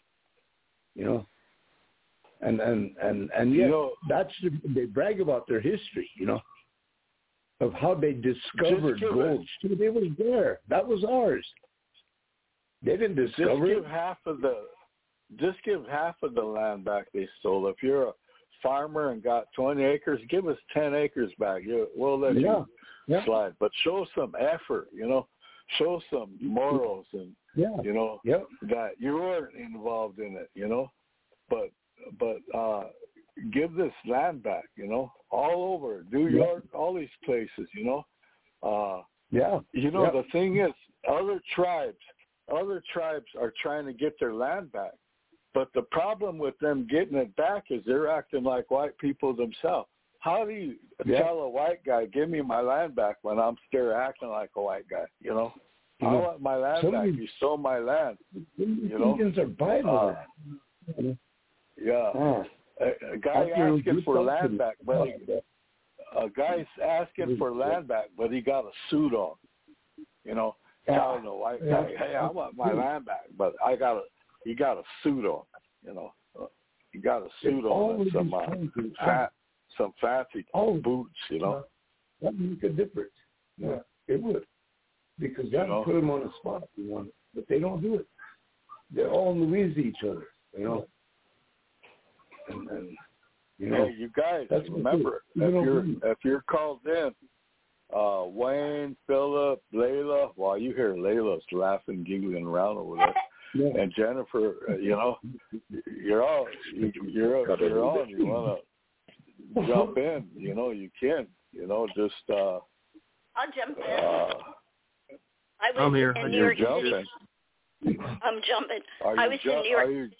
and yet that's they brag about their history, of how they discovered gold. They were there. That was ours. They didn't discover it. Just give half of the land back they stole. If you're a farmer and got 20 acres, give us 10 acres back. We'll let you slide. But show some effort, show some morals, and that you weren't involved in it, But give this land back, all over New York, all these places, The thing is, other tribes are trying to get their land back. But the problem with them getting it back is they're acting like white people themselves. How do you tell a white guy, give me my land back, when I'm still acting like a white guy, I want my land back. You stole my land, Indians are buying land. A guy asking for land back, but he got a suit on, telling the white guy, hey, I want my land back, but he got a suit on, he got a suit on and some fancy boots, That would make a difference. It would, because that would put them on the spot, but they don't do it. They're all Louise each other, And Hey, you guys, remember, if you're called in, Wayne, Philip, Layla, well, you hear Layla's laughing, giggling around over there. Yeah. And Jennifer, you're on. You want to jump in, you can, just. I'll jump in. I'm here. In New York City. I'm jumping. I was in New York.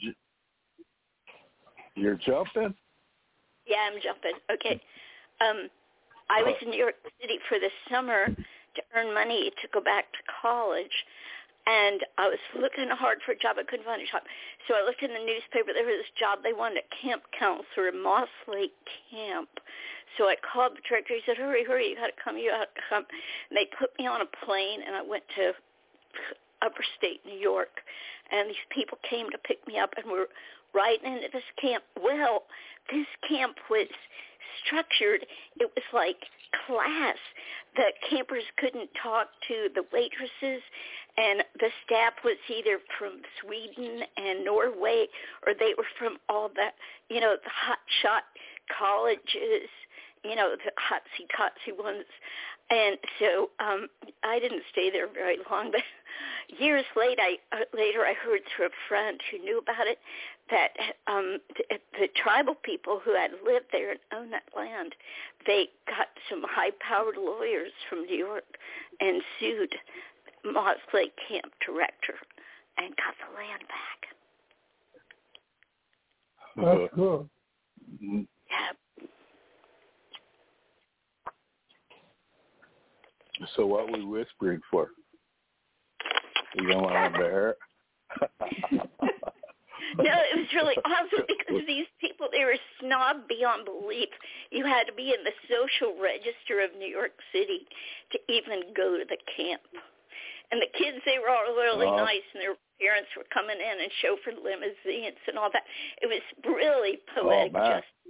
You're jumping? Yeah, I'm jumping. Okay. I was in New York City for the summer to earn money to go back to college. And I was looking hard for a job. I couldn't find a job. So I looked in the newspaper. There was this job. They wanted a camp counselor in Moss Lake Camp. So I called the director. He said, hurry, you got to come. And they put me on a plane, and I went to upper state New York. And these people came to pick me up and were right into this camp. Well, this camp was structured. It was like class. The campers couldn't talk to the waitresses, and the staff was either from Sweden and Norway, or they were from all the hot shot colleges, the hotsy-totsy ones. And so I didn't stay there very long, but years later I heard through a friend who knew about it that the tribal people who had lived there and owned that land, they got some high-powered lawyers from New York and sued Moss Lake Camp director and got the land back. That's cool. Yeah. So what we whispering for? You don't want to bear it? No, it was really awesome because these people, they were snob beyond belief. You had to be in the social register of New York City to even go to the camp. And the kids, they were all really nice, and their parents were coming in and chauffeured limousines and all that. It was really poetic justice.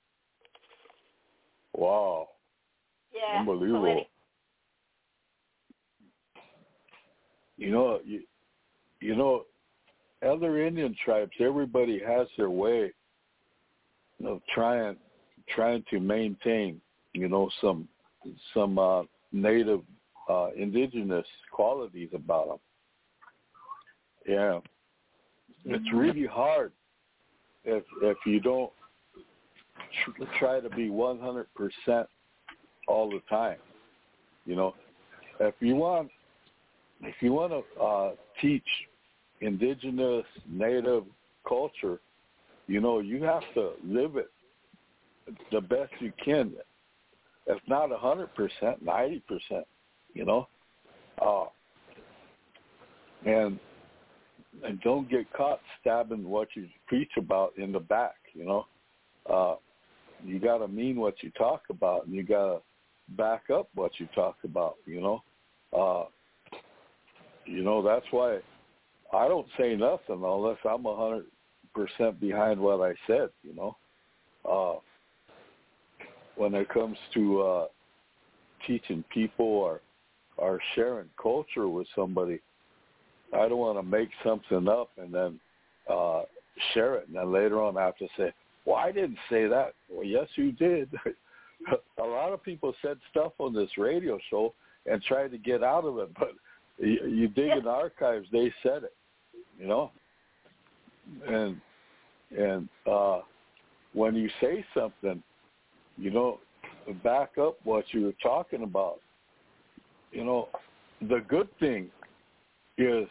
Wow. Yeah. Unbelievable. Poetic. Other Indian tribes, everybody has their way of trying to maintain, some native indigenous qualities about them. Yeah, it's really hard if you don't try to be 100% all the time. If you want to teach indigenous native culture, you have to live it the best you can. If not 100%, 90%, and don't get caught stabbing what you preach about in the back. You got to mean what you talk about, and you got to back up what you talk about. That's why I don't say nothing unless I'm 100% behind what I said, when it comes to teaching people or sharing culture with somebody. I don't want to make something up and then share it, and then later on I have to say, well, I didn't say that. Well, yes, you did. A lot of people said stuff on this radio show and tried to get out of it, but you dig in the archives, they said it, and when you say something, back up what you were talking about. The good thing is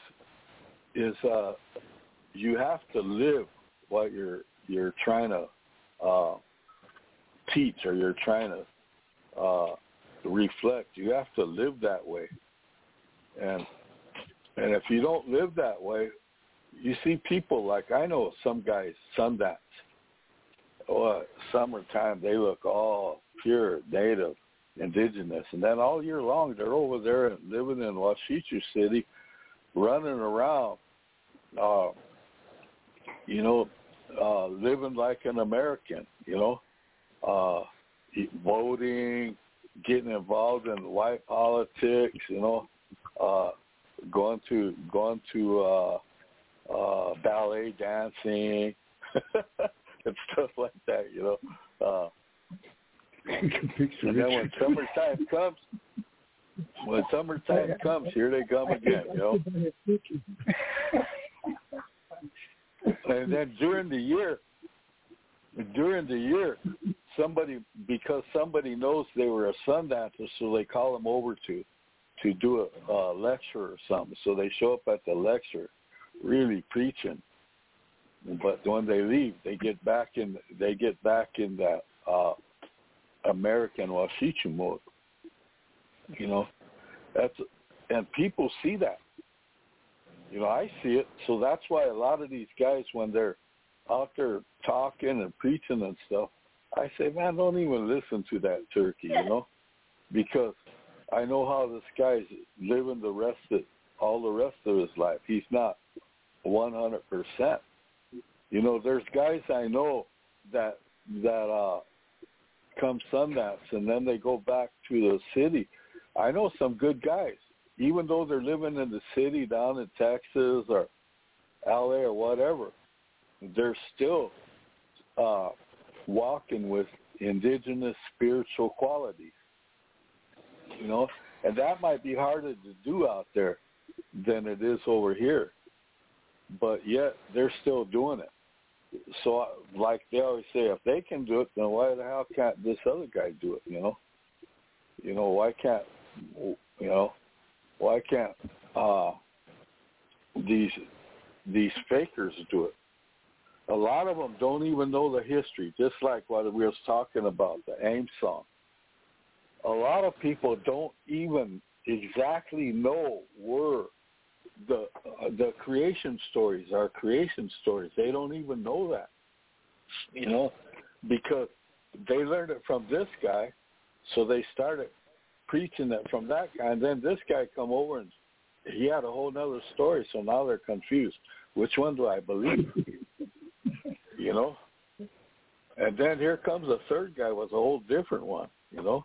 you have to live what you're trying to teach, or you're trying to reflect. You have to live that way. And if you don't live that way, you see people like, I know some guys, Sundance, summertime, they look all pure, native, indigenous. And then all year long, they're over there living in Washichu City, running around, living like an American, voting, getting involved in white politics, going to ballet dancing, and stuff like that, you know. And then when summertime comes, here they come again, you know. And then during the year, because somebody knows they were a sun dancer, so they call them over to do a lecture or something. So they show up at the lecture, really preaching. But when they leave, they get back in that American Washichu mode. You know, and people see that. You know, I see it. So that's why a lot of these guys, when they're out there talking and preaching and stuff, I say, man, don't even listen to that turkey, you know, because I know how this guy's living all the rest of his life. He's not 100%. You know, there's guys I know that come Sundance and then they go back to the city. I know some good guys, even though they're living in the city down in Texas or LA or whatever, they're still walking with indigenous spiritual qualities, you know, and that might be harder to do out there than it is over here, but yet they're still doing it. So, like they always say, if they can do it, then why the hell can't this other guy do it, you know? You know, why can't these fakers do it? A lot of them don't even know the history, just like what we were talking about, the AIM song. A lot of people don't even exactly know where the creation stories are creation stories. They don't even know that, you know, because they learned it from this guy, so they started preaching it from that guy, and then this guy come over and he had a whole nother story, so now they're confused. Which one do I believe? You know? And then here comes a third guy with a whole different one, you know?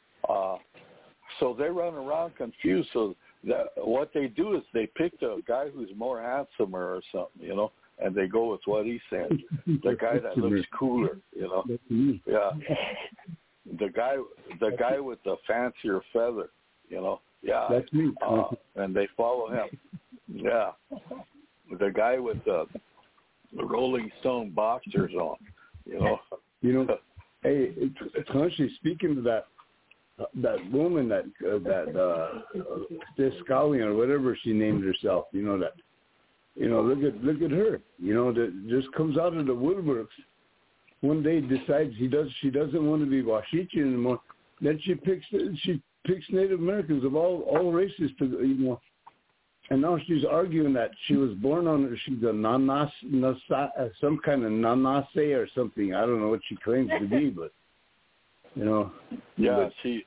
So they run around confused. So what they do is they pick a guy who's more handsomer or something, you know, and they go with what he's saying. The guy that looks cooler, you know? Yeah. The guy with the fancier feather, you know? Yeah. That's me. And they follow him. Yeah. The guy with the Rolling Stone boxers on, you know? You know, hey, actually speaking to that woman that Descallion or whatever she named herself, you know, that, you know, look at her, you know, that just comes out of the woodworks. One day decides she doesn't want to be Washichi anymore. Then she picks Native Americans of all races to, you know, and now she's arguing that she was born on, she's a some kind of Nanase or something. I don't know what she claims to be, but you know. Yeah, she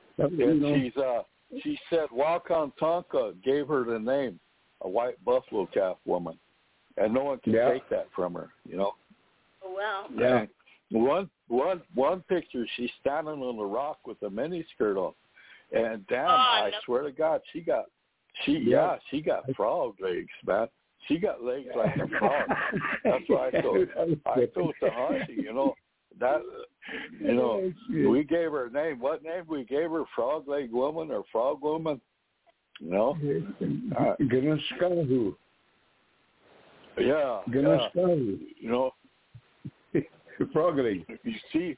said Wakan Tonka gave her the name, a white buffalo calf woman, and no one can take that from her, you know. Oh, wow. Yeah. One picture, she's standing on a rock with a miniskirt on, and damn, I swear to God, she got frog legs, man. She got legs like a frog. That's why I told Tahashi, you know, that, you know, we gave her a name. What name we gave her? Frog leg woman or frog woman? You know? Ganashkahu. Yeah. Ganashkahu. You know? Frog leg. You see.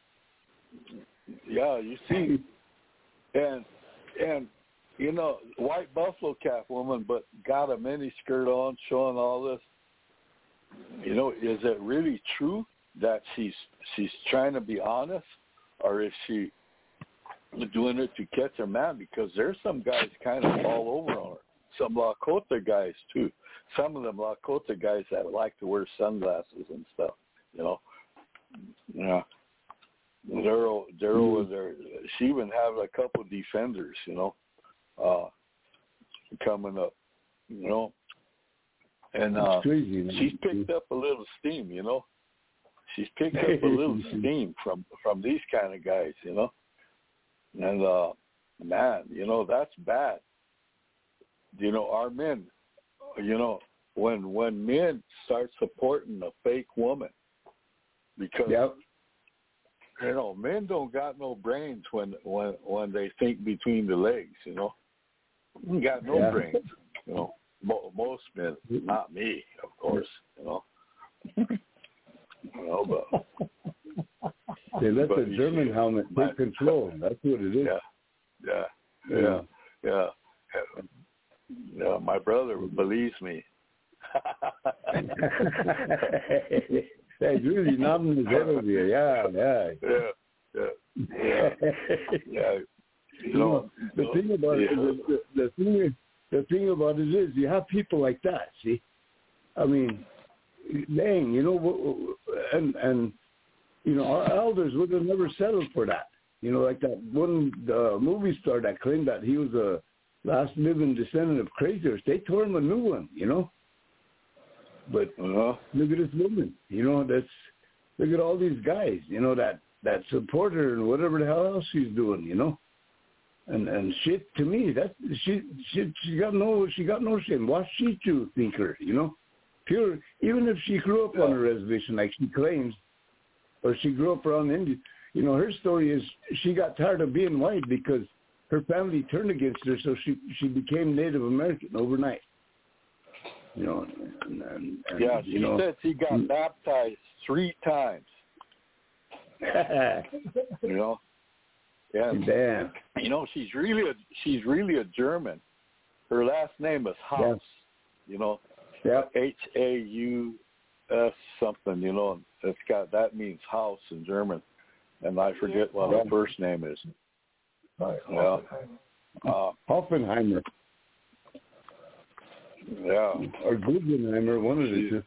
And you know, white buffalo calf woman, but got a mini skirt on, showing all this. You know, is it really true that she's trying to be honest, or is she doing it to catch her man? Because there's some guys kind of all over on her. Some Lakota guys too. Some of them Lakota guys that like to wear sunglasses and stuff. You know, yeah. They're over there. She even have a couple of defenders. You know. Coming up, you know, and crazy, she's picked up a little steam, you know. She's picked up a little steam from these kind of guys, you know. And man, you know, that's bad. You know, our men, you know, when men start supporting a fake woman, because you know, men don't got no brains when they think between the legs. You know, you got no brains. You know, most men, not me, of course. You know, but they let the German helmet take control. That's what it is. Yeah. My brother believes me. He's really nodding his head over here. Yeah. You know, the thing about it, the thing about it is, you have people like that. See, I mean, dang, you know, and you know, our elders would have never settled for that. You know, like that one movie star that claimed that he was a last living descendant of craziers. They tore him a new one. You know. But look at this woman, you know. Look at all these guys, you know, that support her and whatever the hell else she's doing, you know. And shit, to me, that she got no shame. Why she to think her, you know? Pure, even if she grew up on a reservation like she claims, or she grew up around India, you know, her story is she got tired of being white because her family turned against her, so she became Native American overnight. You know, and she said she got baptized 3 times. You know, damn. You know, she's really a German. Her last name is Haus. You know, Haus something. You know, that means house in German, and I forget what her first name is. Hoffenheimer. Yeah. Or Guggenheimer, one of the two.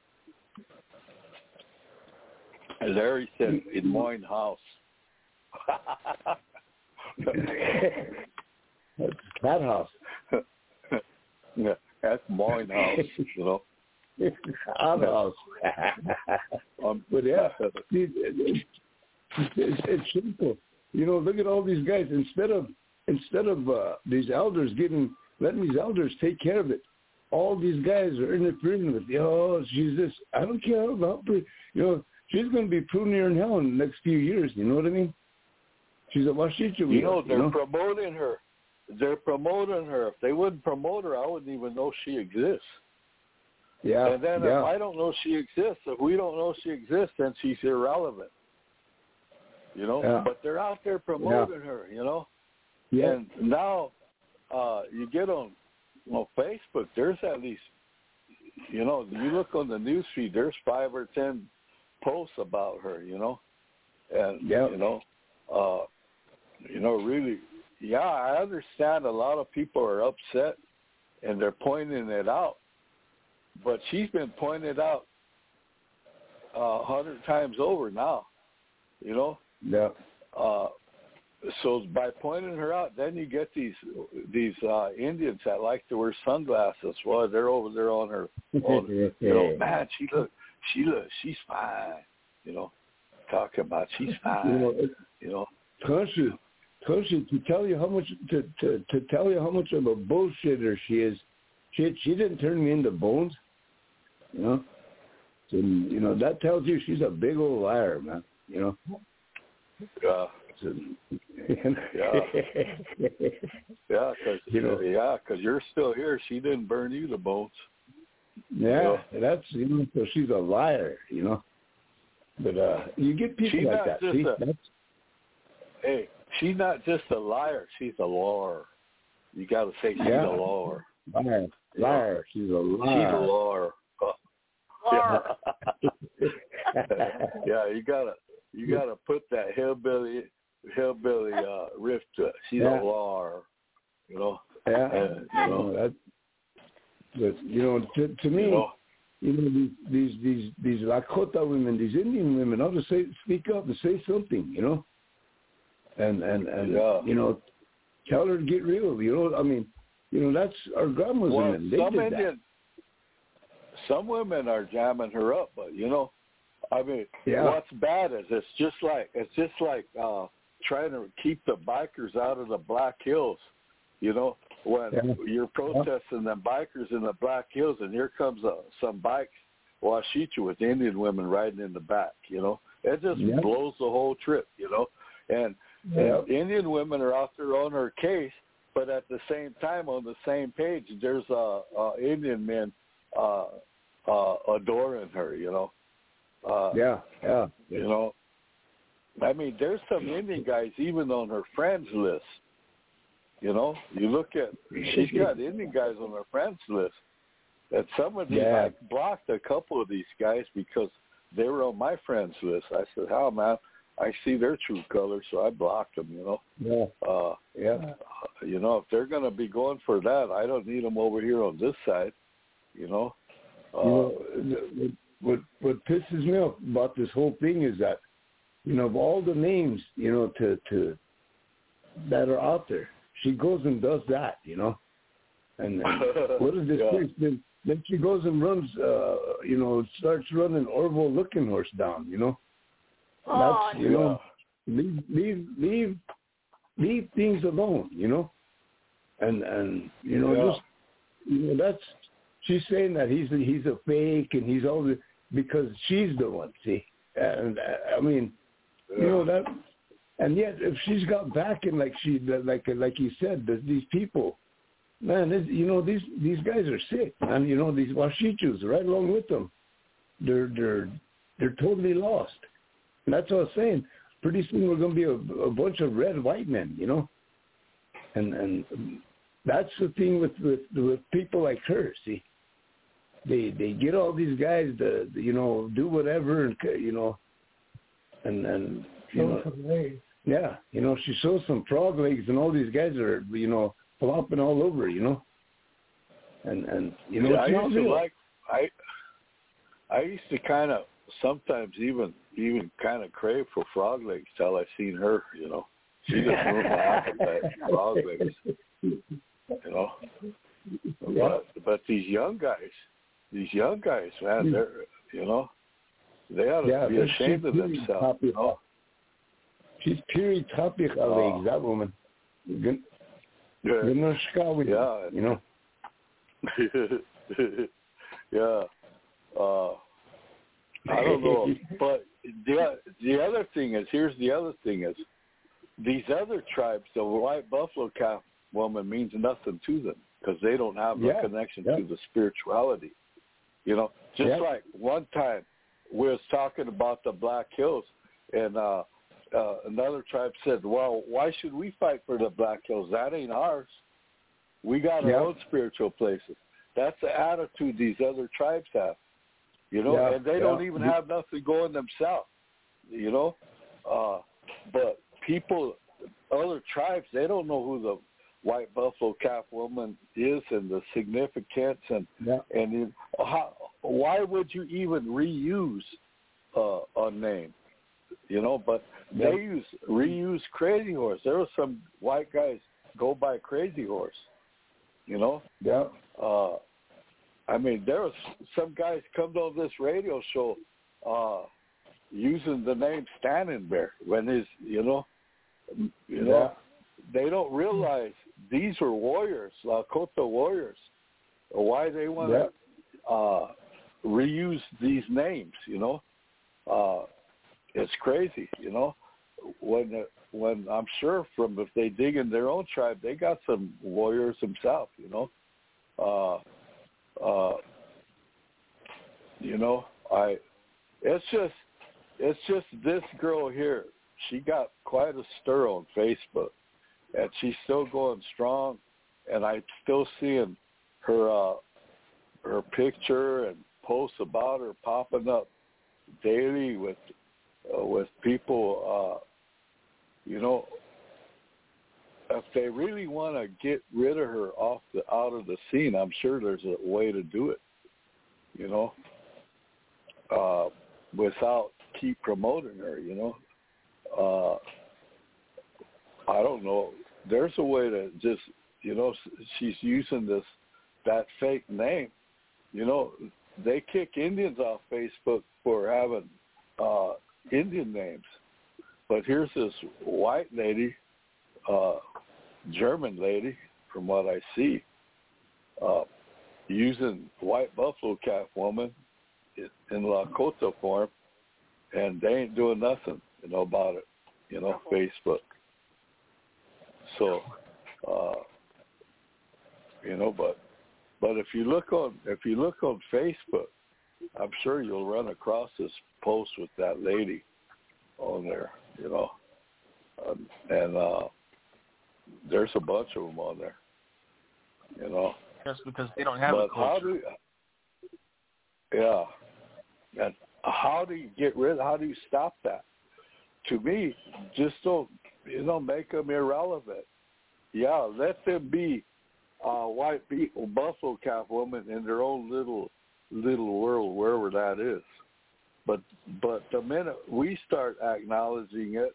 As Larry said, in Moines House. That's that house. Yeah, that's Moines House, you know. Our house. But yeah, it's simple. You know, look at all these guys. Instead of these elders letting these elders take care of it, all these guys are interfering with, she's this. I don't care about her. You know, she's going to be pruning her in hell in the next few years. You know what I mean? She's a Washicha. You know, they're promoting her. They're promoting her. If they wouldn't promote her, I wouldn't even know she exists. Yeah. And then if I don't know she exists, if we don't know she exists, then she's irrelevant. You know? Yeah. But they're out there promoting her, you know? Yeah. And now you get on Facebook, there's at least, you know, you look on the news feed, there's 5 or 10 posts about her, you know? And, you know, really, I understand a lot of people are upset and they're pointing it out. But she's been pointed out 100 times over now, you know? Yeah. So by pointing her out, then you get these Indians that like to wear sunglasses. Well, they're over there on her, you know, man, she's fine, you know, talking about she's fine, you know. Country, to tell you how much to tell you how much of a bullshitter she is. She didn't turn me into bones, you know. So, you know, that tells you she's a big old liar, man. You know. Yeah. So, because you're still here. She didn't burn you to bones. Yeah, that's, you know, so she's a liar, you know. But you get people like that. See, hey, she's not just a liar. She's a liar. You got to say she's a liar. Liar. She's a liar. She's a liar. Yeah, you gotta put that hillbilly riff to it. She's a liar, you know. Yeah, and, you know that. But you know, to me, you know, these Lakota women, these Indian women, ought to speak up and say something, you know. And you know, tell her to get real. You know, I mean, you know, that's our grandmas women. They did that. Some women are jamming her up, but you know, I mean, what's bad is it's just like trying to keep the bikers out of the Black Hills. You know, when you're protesting the bikers in the Black Hills, and here comes some bikes Washichu with Indian women riding in the back, you know. It just blows the whole trip, you know. And Indian women are out there on her case, but at the same time, on the same page, there's Indian men adoring her, you know. You know, I mean, there's some Indian guys even on her friends list. You know, you look at, she's got Indian guys on her friends list. And some of these, I blocked a couple of these guys because they were on my friends list. I said, "How, man? I see their true colors," so I blocked them. You know. You know, if they're going to be going for that, I don't need them over here on this side. You know. What pisses me off about this whole thing is that, you know, of all the names, you know, to that are out there, she goes and does that, you know. And what is this place? Then she goes and runs, you know, starts running Orville Looking Horse down, you know. That's, you know, leave things alone, you know. And you know, just, you know, that's, she's saying that he's a fake and he's all the, because she's the one, see. And I mean, you know that, and yet if she's got backing like you said, these people, man, you know, these guys are sick, and you know, these Washichus right along with them, they're totally lost. And that's what I was saying. Pretty soon we're going to be a bunch of red white men, you know. And that's the thing with people like her. See, they get all these guys to, you know, do whatever, and you know, and you know, you know, she shows some frog legs, and all these guys are, you know, flopping all over, you know. And you know, it's not real. I used to kind of sometimes even kind of crave for frog legs till I seen her, you know. She just moved my appetite for frog legs, you know. But these young guys, man, they're, you know, they ought to be ashamed of themselves. You know? She's piri tapich legs, that woman. You know. I don't know, but the other thing is, these other tribes, the white buffalo calf woman means nothing to them because they don't have a connection to the spirituality. You know, just like one time we was talking about the Black Hills, and another tribe said, "Well, why should we fight for the Black Hills? That ain't ours. We got our own spiritual places." That's the attitude these other tribes have. You know, and they don't even have nothing going themselves, you know. But people, other tribes, they don't know who the white buffalo calf woman is and the significance. And why would you even reuse a name, you know? But they reuse Crazy Horse. There were some white guys go by Crazy Horse, you know. I mean, there was some guys come on this radio show using the name Standing Bear when his, you know, they don't realize these were warriors, Lakota warriors. Why they want to reuse these names, you know? It's crazy, you know. When I'm sure if they dig in their own tribe, they got some warriors themselves, you know. You know, it's just this girl here. She got quite a stir on Facebook, and she's still going strong. And I'm still seeing her picture and posts about her popping up daily with people. You know, if they really want to get rid of her out of the scene, I'm sure there's a way to do it, you know, without keep promoting her, you know. I don't know. There's a way to just, you know, she's using that fake name. You know, they kick Indians off Facebook for having Indian names. But here's this white lady, German lady, from what I see, using white buffalo calf woman in Lakota form, and they ain't doing nothing, about it, Facebook. So, but if you look on Facebook, I'm sure you'll run across this post with that lady on there, and there's a bunch of them on there, Just because they don't have a culture. And how do you stop that? To me, just don't, make them irrelevant. Yeah, let them be white people, buffalo calf women in their own little world, wherever that is. But the minute we start acknowledging it,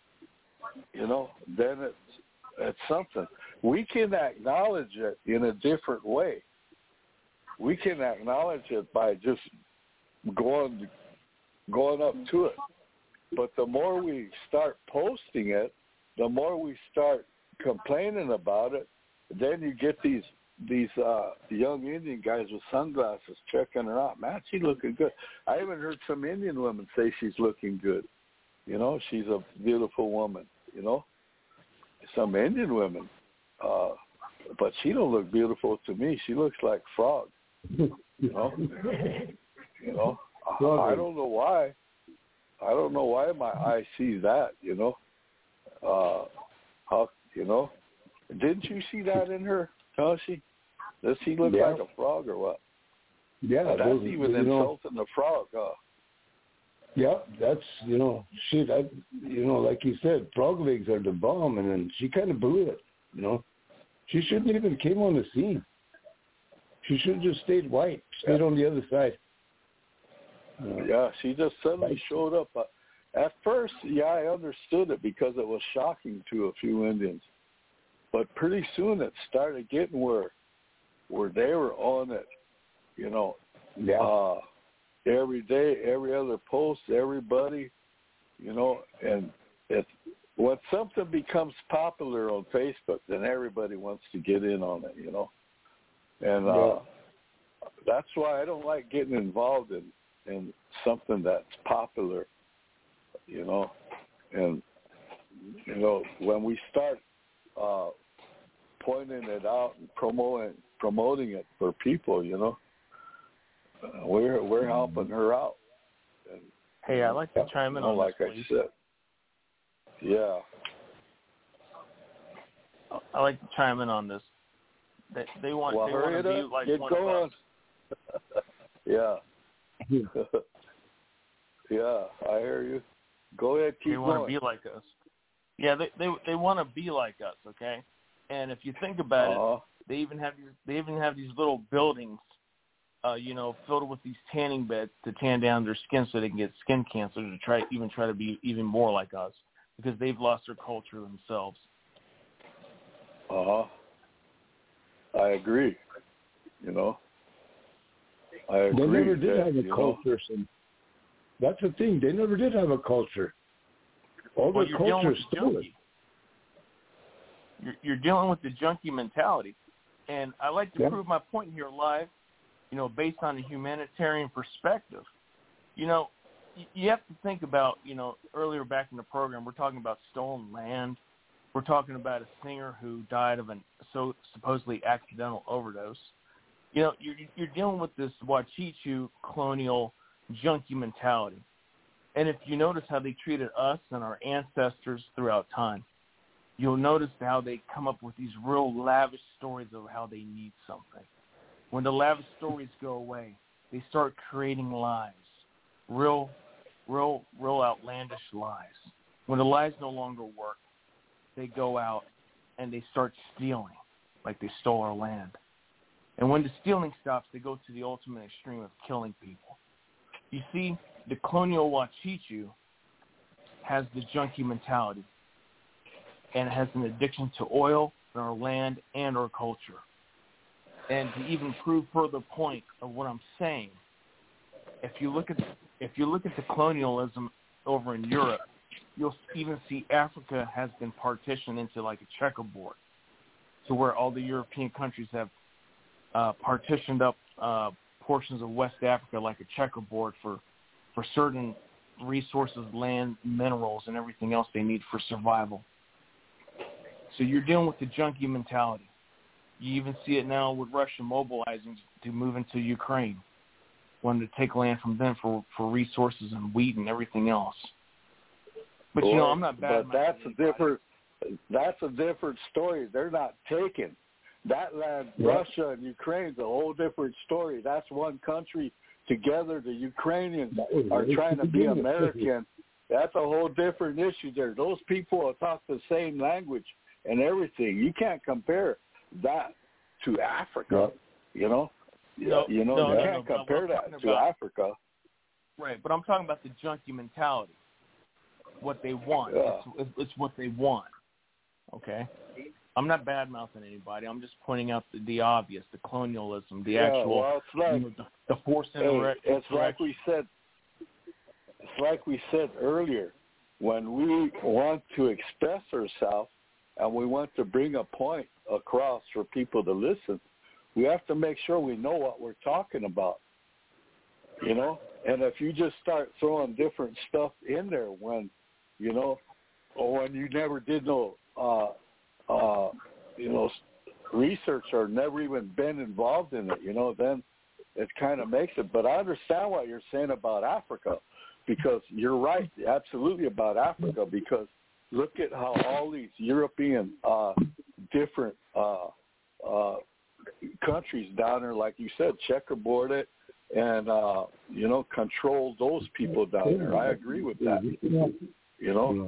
then it's something. We can acknowledge it in a different way. We can acknowledge it by just going up to it. But the more we start posting it, the more we start complaining about it, then you get these young Indian guys with sunglasses checking her out. Man, she's looking good. I even heard some Indian women say she's looking good. She's a beautiful woman, Some Indian women. But she don't look beautiful to me. She looks like frog. I don't know why. I don't know why my eye sees that, Didn't you see that in her, Toshi? Does she look like a frog or what? Yeah. That's even insulting the frog, huh? Yeah, that's, like you said, frog legs are the bomb, and then she kind of blew it, She shouldn't even came on the scene. She should have just stayed white, stayed on the other side. Yeah, she just suddenly showed up. At first, I understood it because it was shocking to a few Indians. But pretty soon it started getting where they were on it, every day, every other post, everybody, and when something becomes popular on Facebook, then everybody wants to get in on it, And that's why I don't like getting involved in something that's popular, And, when we start pointing it out and promoting it for people, we're helping her out. And, hey, I'd like to chime in on like this, I please. said. Yeah. I'd like to chime in on this. They want to be like Get one going. of us. Yeah. Yeah, I hear you. Go ahead, keep going. They want to be like us. Yeah, they want to be like us, okay? And if you think about it, they even have these little buildings, filled with these tanning beds to tan down their skin so they can get skin cancer to try to be even more like us because they've lost their culture themselves. I agree. I agree. They never did have a culture. That's the thing. They never did have a culture. All their culture is stolen. You're dealing with the junkie mentality. And I like to prove my point here live, based on a humanitarian perspective. You have to think about, earlier back in the program, we're talking about stolen land. We're talking about a singer who died of supposedly accidental overdose. You're dealing with this Wachichu colonial junkie mentality. And if you notice how they treated us and our ancestors throughout time, you'll notice how they come up with these real lavish stories of how they need something. When the lavish stories go away, they start creating lies, real outlandish lies. When the lies no longer work, they go out and they start stealing, like they stole our land. And when the stealing stops, they go to the ultimate extreme of killing people. You see, the colonial Wachichu has the junkie mentality and has an addiction to oil and our land and our culture. And to even prove further point of what I'm saying, if you look at the colonialism over in Europe, you'll even see Africa has been partitioned into like a checkerboard, to where all the European countries have partitioned up portions of West Africa like a checkerboard for certain resources, land, minerals, and everything else they need for survival. So you're dealing with the junkie mentality. You even see it now with Russia mobilizing to move into Ukraine, wanting to take land from them for resources and wheat and everything else. But, you know, I'm not bad. But that's a different story. They're not taking. That land, Russia and Ukraine's a whole different story. That's one country together. The Ukrainians are trying to be American. That's a whole different issue there. Those people talk the same language and everything. You can't compare that to Africa, you know? You can't compare that to Africa. Right, but I'm talking about the junkie mentality, what they want. Yeah. It's what they want, okay? I'm not bad-mouthing anybody. I'm just pointing out the obvious, the colonialism, the actual, well, it's like, the forced interaction. It's like we said earlier, when we want to express ourselves and we want to bring a point across for people to listen, we have to make sure we know what we're talking about, you know? And if you just start throwing different stuff in there when, you know, or when you never did no, you know, research or never even been involved in it, you know, then it kind of makes it. But I understand what you're saying about Africa, because you're right, absolutely, about Africa, because look at how all these European different countries down there, like you said, checkerboard it and, you know, control those people down there. I agree with that. You know,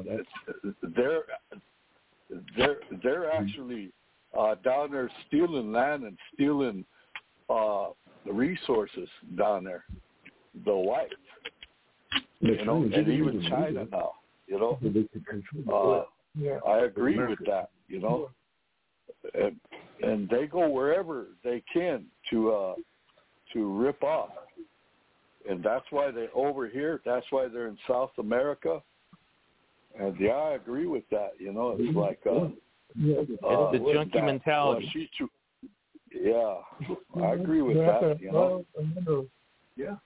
they're actually down there stealing land and stealing the resources down there, the whites, you know, and even China now, you know. I agree with that, you know, and they go wherever they can to rip off, and that's why they're over here. That's why they're in South America. And yeah, I agree with that. You know, it's like it's the junkie mentality. Yeah, I agree with that. You know. Yeah.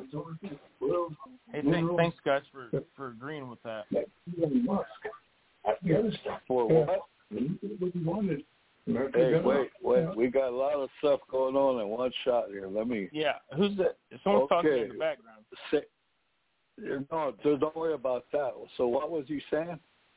Hey, thanks guys for agreeing with that. For what? Hey, wait. We got a lot of stuff going on in one shot here. Let me. Yeah, who's that? Someone's talking in the background. No, don't worry about that. So what was you saying?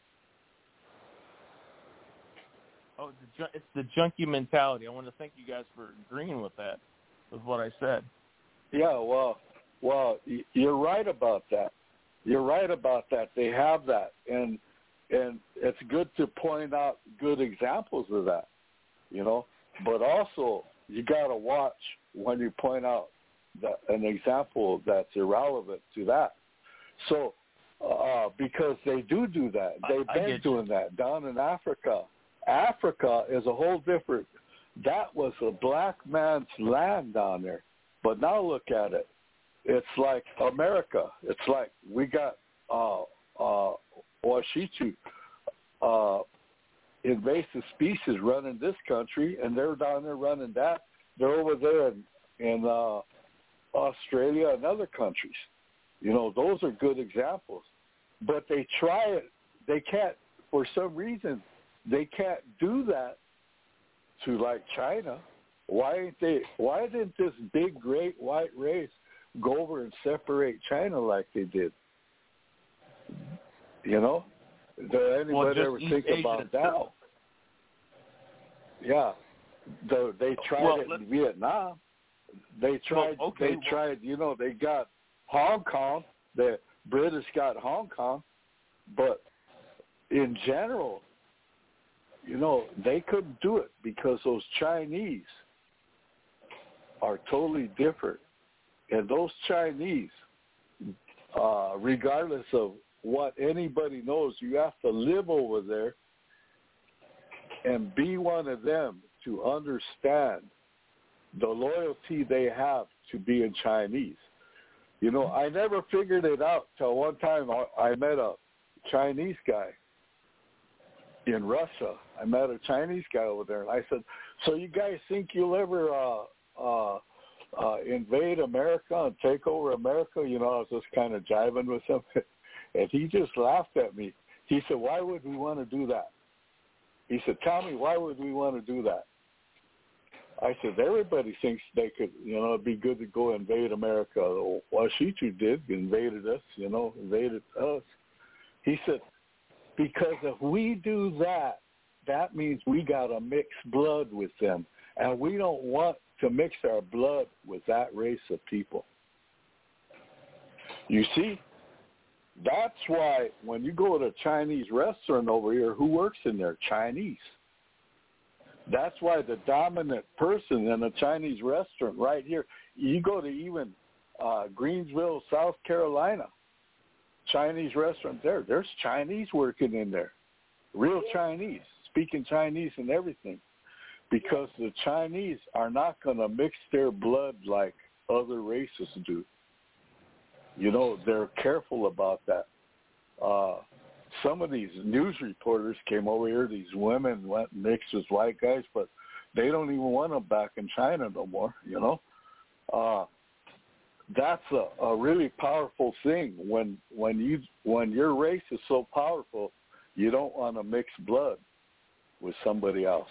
Oh, it's the junkie mentality. I want to thank you guys for agreeing with that, with what I said. Yeah, well, you're right about that. You're right about that. They have that, and it's good to point out good examples of that, you know. But also, you got to watch when you point out an example that's irrelevant to that. So, because they do that. They've been doing that down in Africa. Africa is a whole different, that was a black man's land down there. But now look at it. It's like America. It's like we got Washichu, invasive species running this country, and they're down there running that. They're over there in Australia and other countries. You know, those are good examples. But they try it. They can't, for some reason, they can't do that to like China. Why didn't this big, great white race go over and separate China like they did? You know? Did anybody ever think about that? Yeah. They tried it in Vietnam. They tried, you know, they got Hong Kong. The British got Hong Kong. But in general, you know, they couldn't do it because those Chinese are totally different. And those Chinese, regardless of what anybody knows, you have to live over there and be one of them to understand the loyalty they have to being Chinese. You know, I never figured it out till one time I met a Chinese guy in Russia. I met a Chinese guy over there, and I said, so you guys think you'll ever invade America and take over America, I was just kind of jiving with him. And he just laughed at me. He said, why would we want to do that? He said, tell me, why would we want to do that? I said, everybody thinks they could, it'd be good to go invade America. Well, Shichu did, invaded us, invaded us. He said, because if we do that, that means we got to mix blood with them. And we don't want to mix our blood with that race of people. You see, that's why when you go to a Chinese restaurant over here, who works in there? Chinese. That's why the dominant person in a Chinese restaurant right here, you go to even Greensville, South Carolina, Chinese restaurant there's Chinese working in there, real Chinese, speaking Chinese and everything, because the Chinese are not going to mix their blood like other races do. They're careful about that. Some of these news reporters came over here. These women went and mixed with white guys, but they don't even want them back in China no more, That's a really powerful thing. When your race is so powerful, you don't want to mix blood with somebody else.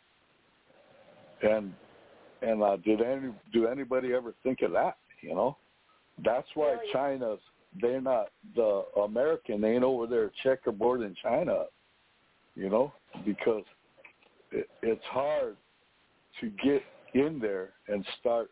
And do anybody ever think of that, That's why China's, they're not, the American ain't over there checkerboard in China, because it's hard to get in there and start,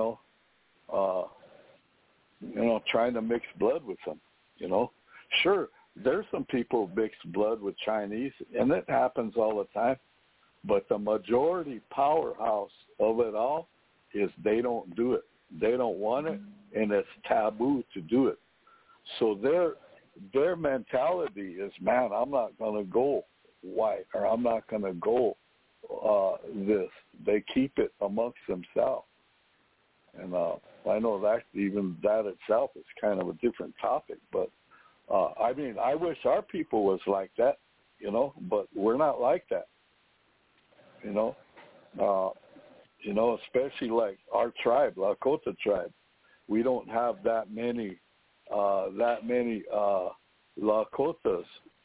trying to mix blood with them, Sure, there's some people mix blood with Chinese, and it happens all the time, but the majority powerhouse of it all is they don't do it. They don't want it, and it's taboo to do it. So their mentality is, man, I'm not going to go white, or I'm not going to go this. They keep it amongst themselves. And I know that even that itself is kind of a different topic. But, I wish our people was like that, but we're not like that, especially like our tribe, Lakota tribe. We don't have that many Lakotas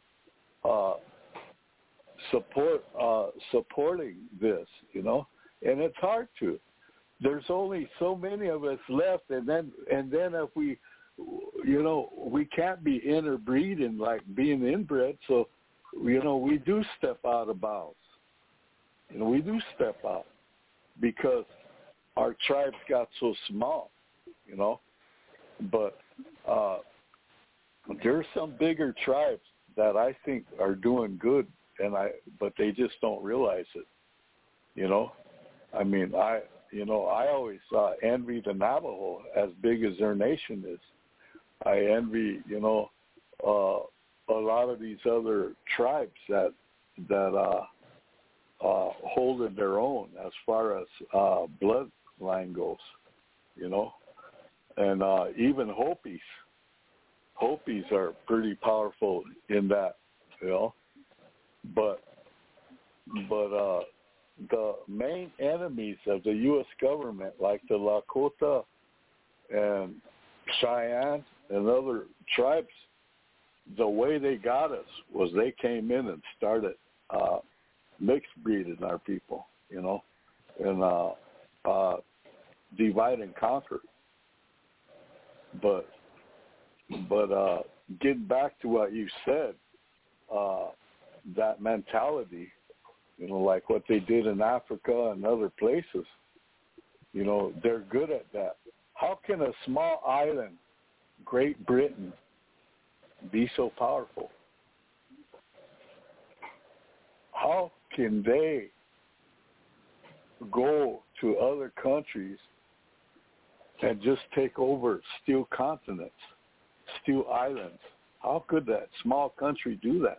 supporting this, and it's hard to. There's only so many of us left, and then if we, we can't be interbreeding like being inbred, so we do step out of bounds. We do step out because our tribes got so small, But there's some bigger tribes that I think are doing good, but they just don't realize it. I always envy the Navajo as big as their nation is. I envy, a lot of these other tribes that hold it their own as far as bloodline goes, and even Hopis. Hopis are pretty powerful in that, But the main enemies of the U.S. government, like the Lakota and Cheyenne and other tribes, the way they got us was they came in and started mixed breeding our people, and divide and conquer. But getting back to what you said, that mentality, like what they did in Africa and other places, they're good at that. How can a small island, Great Britain, be so powerful? How can they go to other countries and just take over, steal continents, steal islands? How could that small country do that?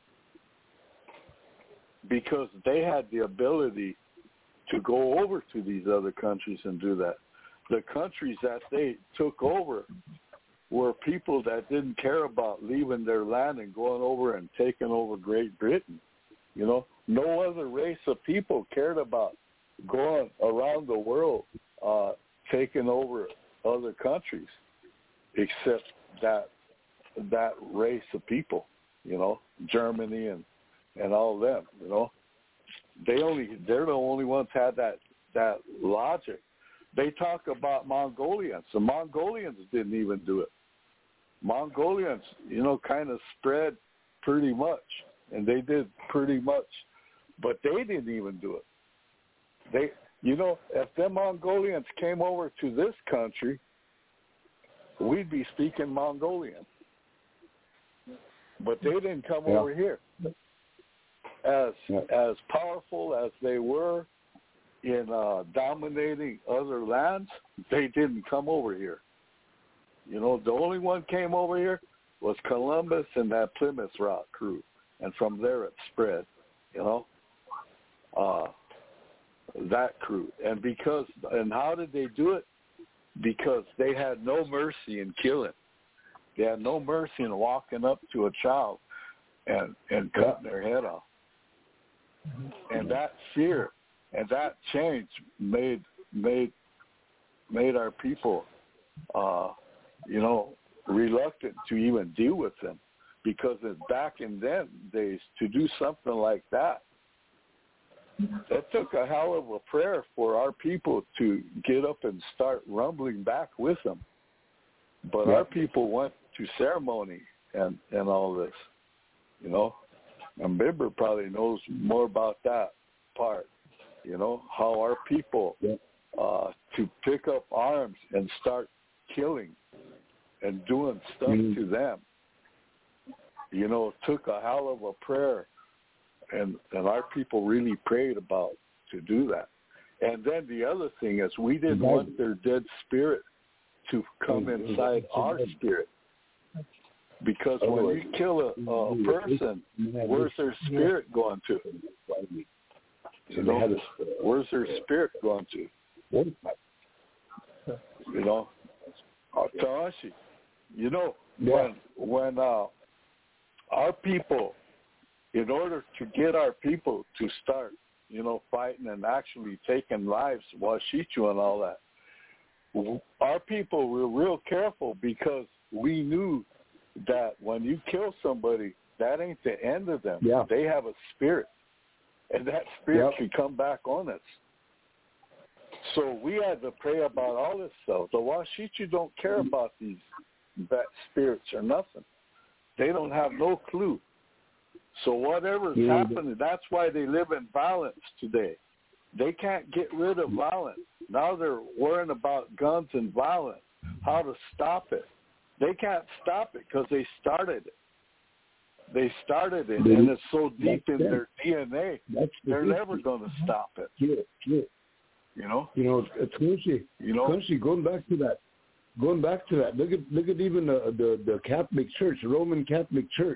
Because they had the ability to go over to these other countries and do that. The countries that they took over were people that didn't care about leaving their land and going over and taking over Great Britain. No other race of people cared about going around the world taken over other countries, except that race of people, Germany and all them, they're the only ones had that logic. They talk about Mongolians. The Mongolians didn't even do it. Mongolians, kind of spread pretty much, and they did pretty much, but they didn't even do it. If the Mongolians came over to this country, we'd be speaking Mongolian. But they didn't come over here. As powerful as they were in dominating other lands, they didn't come over here. The only one came over here was Columbus and that Plymouth Rock crew, and from there it spread. That crew, and how did they do it? Because they had no mercy in killing. They had no mercy in walking up to a child and cutting their head off. And that fear and that change made our people, reluctant to even deal with them, because back in them days, to do something like that, it took a hell of a prayer for our people to get up and start rumbling back with them. But our people went to ceremony and all this, And Bibber probably knows more about that part, how our people to pick up arms and start killing and doing stuff to them, took a hell of a prayer. And our people really prayed about to do that. And then the other thing is, we didn't want their dead spirit to come inside our spirit. Because when you kill a person, where's their spirit going to? Where's their spirit going to? Tanashi, when our people, in order to get our people to start, fighting and actually taking lives, Washichu and all that, our people were real careful, because we knew that when you kill somebody, that ain't the end of them. Yeah. They have a spirit, and that spirit can come back on us. So we had to pray about all this stuff. The Washichu don't care about that spirits or nothing. They don't have no clue. So whatever's happening, that's why they live in violence today. They can't get rid of violence. Now they're worrying about guns and violence, how to stop it. They can't stop it because they started it. They started it, and it's so deep in their DNA, they're never going to stop it. Quincy, going back to that, look at even the Catholic Church, the Roman Catholic Church.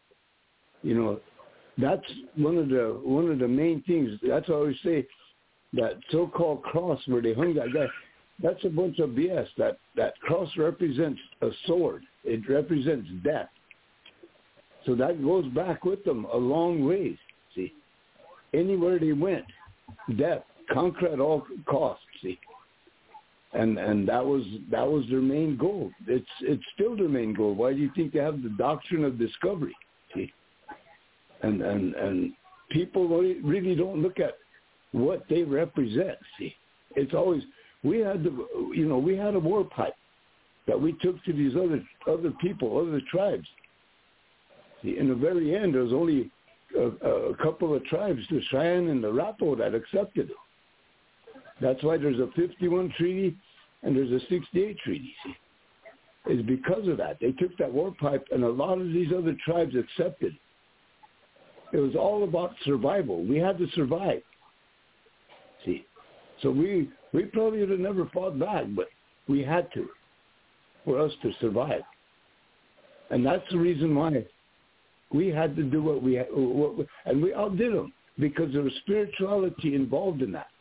That's one of the main things. That's why I always say that so-called cross where they hung that guy, that's a bunch of BS. That cross represents a sword. It represents death. So that goes back with them a long ways. See, anywhere they went, death, conquer at all costs. See, and that was their main goal. It's still their main goal. Why do you think they have the doctrine of discovery? See. And people really don't look at what they represent. See, it's always we had a war pipe that we took to these other people, other tribes. See, in the very end, there was only a couple of tribes, the Cheyenne and the Arapaho, that accepted it. That's why there's a 51 treaty and there's a 68 treaty. See, it's because of that. They took that war pipe, and a lot of these other tribes accepted. It was all about survival. We had to survive. See, so we probably would have never fought back, but we had to, for us to survive. And that's the reason why we had to do what we had, and we outdid them, because there was spirituality involved in that.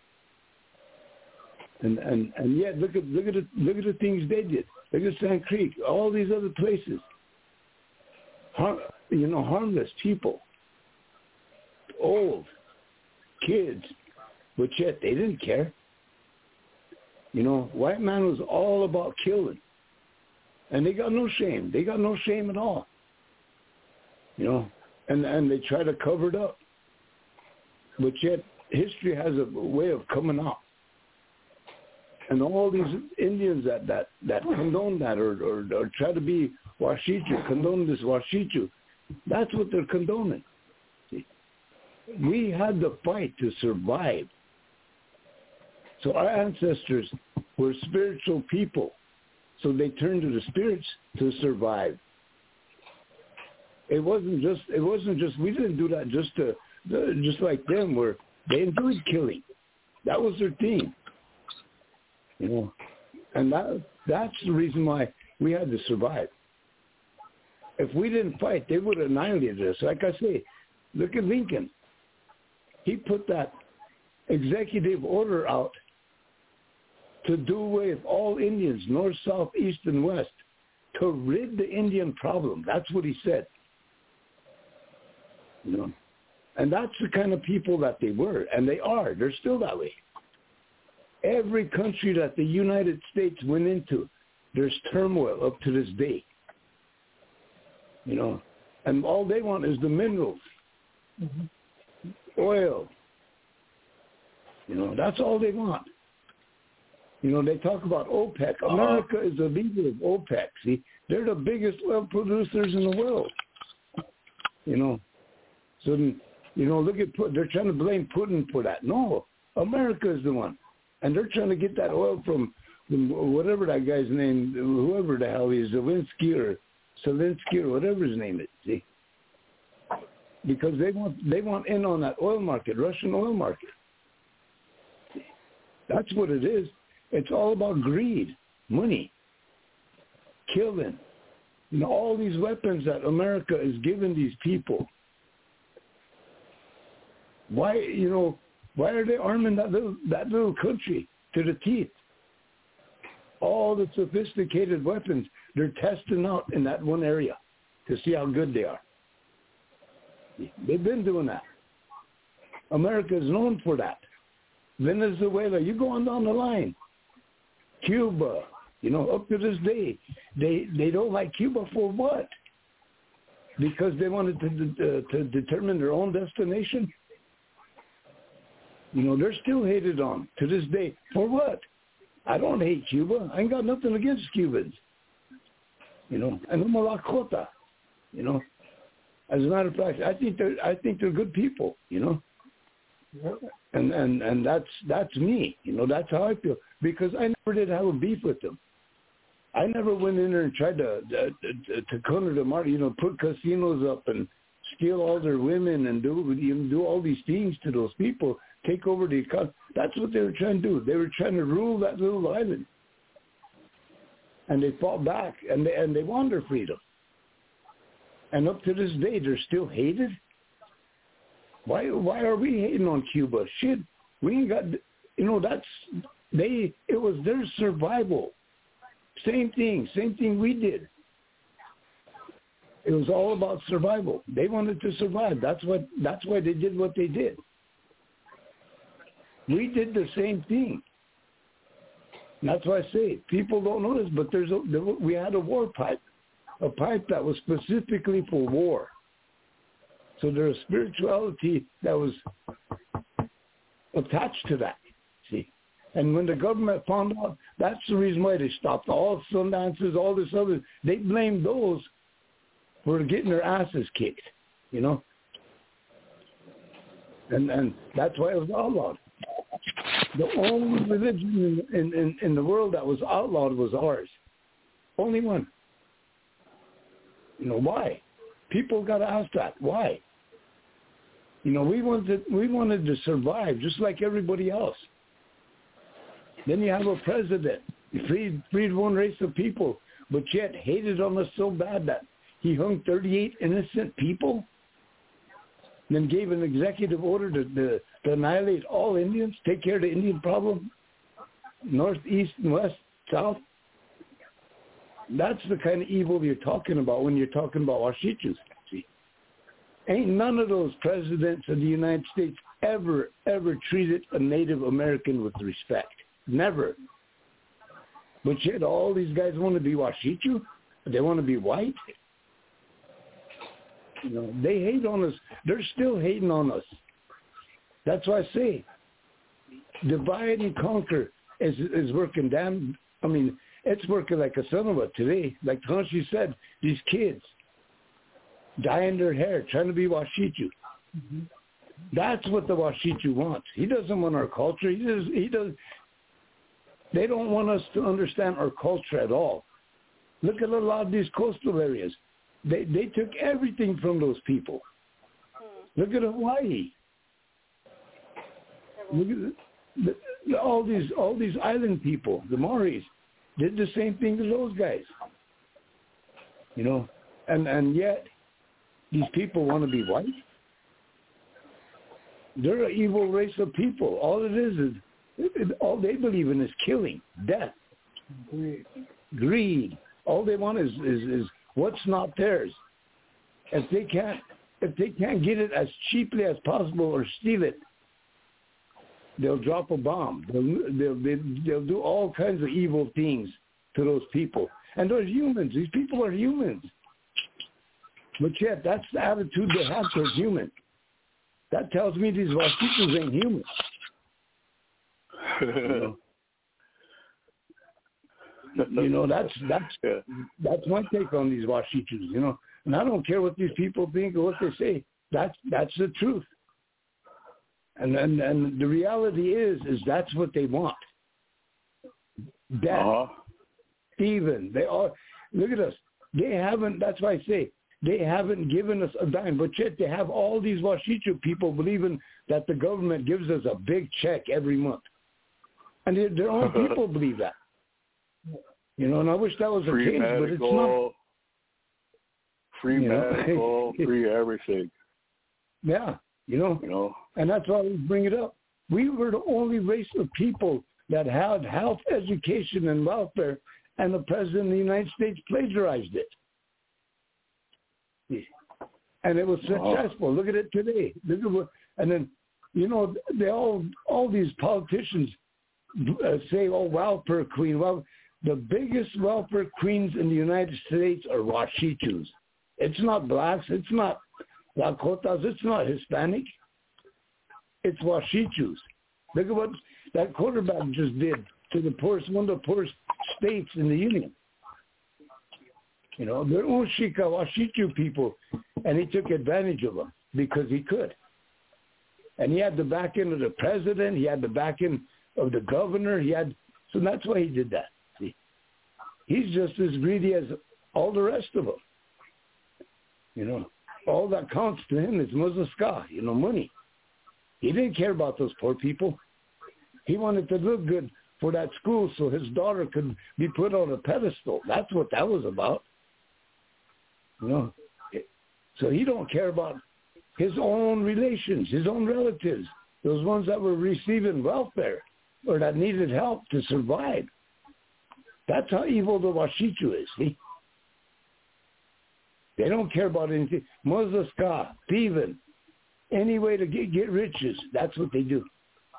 And yet look at the things they did. Look at Sand Creek, all these other places. Harmless people. Old kids, but yet they didn't care. You know, white man was all about killing. And they got no shame. They got no shame at all. You know, and they try to cover it up. But yet history has a way of coming out. And all these Indians that condone that or try to be Washichu, condone this Washichu, that's what they're condoning. See? We had to fight to survive. So our ancestors were spiritual people. So they turned to the spirits to survive. It wasn't just we didn't do that just like them, where they enjoyed killing. That was their thing. You know, and that's the reason why we had to survive. If we didn't fight, they would have annihilated us. Like I say, look at Lincoln. He put that executive order out to do away with all Indians, north, south, east, and west, to rid the Indian problem. That's what he said. You know, and that's the kind of people that they were, and they are. They're still that way. Every country that the United States went into, there's turmoil up to this day. You know, and all they want is the minerals, oil. You know, that's all they want. You know, they talk about OPEC. America is the leader of OPEC. See, they're the biggest oil producers in the world. You know, so, you know, look at, they're trying to blame Putin for that. No, America is the one. And they're trying to get that oil from whatever that guy's name, whoever the hell he is, Zelensky or whatever his name is, see? Because they want in on that oil market, Russian oil market. That's what it is. It's all about greed, money, killing. You know, all these weapons that America is giving these people. Why are they arming that little country to the teeth? All the sophisticated weapons they're testing out in that one area to see how good they are. They've been doing that. America is known for that. Venezuela, you go on down the line. Cuba, you know, up to this day, they don't like Cuba for what? Because they wanted to determine their own destination. You know, they're still hated on to this day. For what? I don't hate Cuba. I ain't got nothing against Cubans. You know, and I'm a Lakota. You know, as a matter of fact, I think they're good people. You know, and that's me. You know, that's how I feel, because I never did have a beef with them. I never went in there and tried to corner them out. You know, put casinos up and steal all their women and do all these things to those people. Take over the economy. That's what they were trying to do. They were trying to rule that little island. And they fought back, and they won their freedom. And up to this day, they're still hated. Why are we hating on Cuba? Shit, we ain't got, you know, it was their survival. Same thing we did. It was all about survival. They wanted to survive. That's why they did what they did. We did the same thing. That's why I say people don't know this, but we had a war pipe, a pipe that was specifically for war. So there's a spirituality that was attached to that. See, and when the government found out, that's the reason why they stopped all sun dances, all this other. They blamed those for getting their asses kicked, you know. And that's why it was outlawed. The only religion in the world that was outlawed was ours. Only one. You know, why? People got to ask that. Why? You know, we wanted to survive just like everybody else. Then you have a president. He freed one race of people, but yet hated on us so bad that he hung 38 innocent people. Then gave an executive order to annihilate all Indians, take care of the Indian problem, north, east, and west, south. That's the kind of evil you're talking about when you're talking about Washichus. See, ain't none of those presidents of the United States ever treated a Native American with respect. Never. But yet all these guys want to be Washichu. They want to be white. You know, they hate on us. They're still hating on us. That's why I say divide and conquer is working damn. I mean, it's working like a son of a today. Like Hanshi said, these kids dyeing their hair, trying to be Washichu. Mm-hmm. That's what the Washichu wants. He doesn't want our culture. He does. They don't want us to understand our culture at all. Look at a lot of these coastal areas. They took everything from those people. Look at Hawaii. Look at all these island people, the Maoris, did the same thing to those guys. You know, and yet these people want to be white. They're an evil race of people. All it is all they believe in is killing, death, greed. All they want is what's not theirs. If they can't get it as cheaply as possible or steal it, they'll drop a bomb. They'll do all kinds of evil things to those people. And they're humans. These people are humans. But yet, that's the attitude they have towards humans. That tells me these Washichus ain't human. You know, that's my take on these Washichus, you know. And I don't care what these people think or what they say. That's the truth. And the reality is that's what they want. Death. Even they all look at us. They haven't. That's why I say they haven't given us a dime. But yet they have all these Washichu people believing that the government gives us a big check every month, and their own people believe that. You know, and I wish that was the case, but it's not. Free medical, free everything. Yeah, you know, and that's why we bring it up. We were the only race of people that had health, education, and welfare, and the President of the United States plagiarized it. And it was successful. Look at it today. Look at what, and then, you know, they all these politicians say, "Oh, welfare queen." Well, the biggest welfare queens in the United States are Washichus. It's not blacks. It's not Lakotas. It's not Hispanic. It's Washichus. Look at what that quarterback just did to one of the poorest states in the union. You know, they're Ushika Washichu people, and he took advantage of them because he could. And he had the back end of the president. He had the back end of the governor. So that's why he did that. See? He's just as greedy as all the rest of them. You know, all that counts to him is Muzaska, you know, money. He didn't care about those poor people. He wanted to look good for that school so his daughter could be put on a pedestal. That's what that was about. You know, so he don't care about his own relations, his own relatives, those ones that were receiving welfare or that needed help to survive. That's how evil the Washichu is, see? They don't care about anything. Mozaska, thieving, any way to get riches, that's what they do.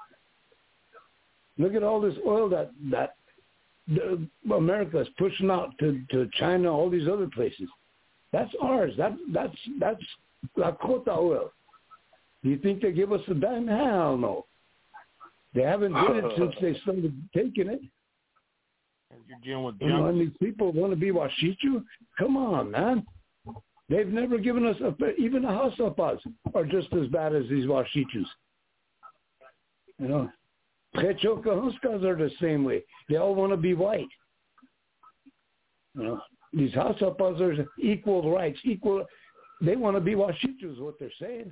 Look at all this oil that America is pushing out to China, all these other places. That's ours. That's Lakota oil. Do you think they give us a dime? Hell no. They haven't did it since they started taking it. And you're dealing with and these people want to be Washichu? Come on, man. They've never given us even the Hasapas are just as bad as these Washichus. You know, Prechoka Huskas are the same way. They all want to be white. You know, these Hasapas are equal rights, equal. They want to be Washichus, is what they're saying.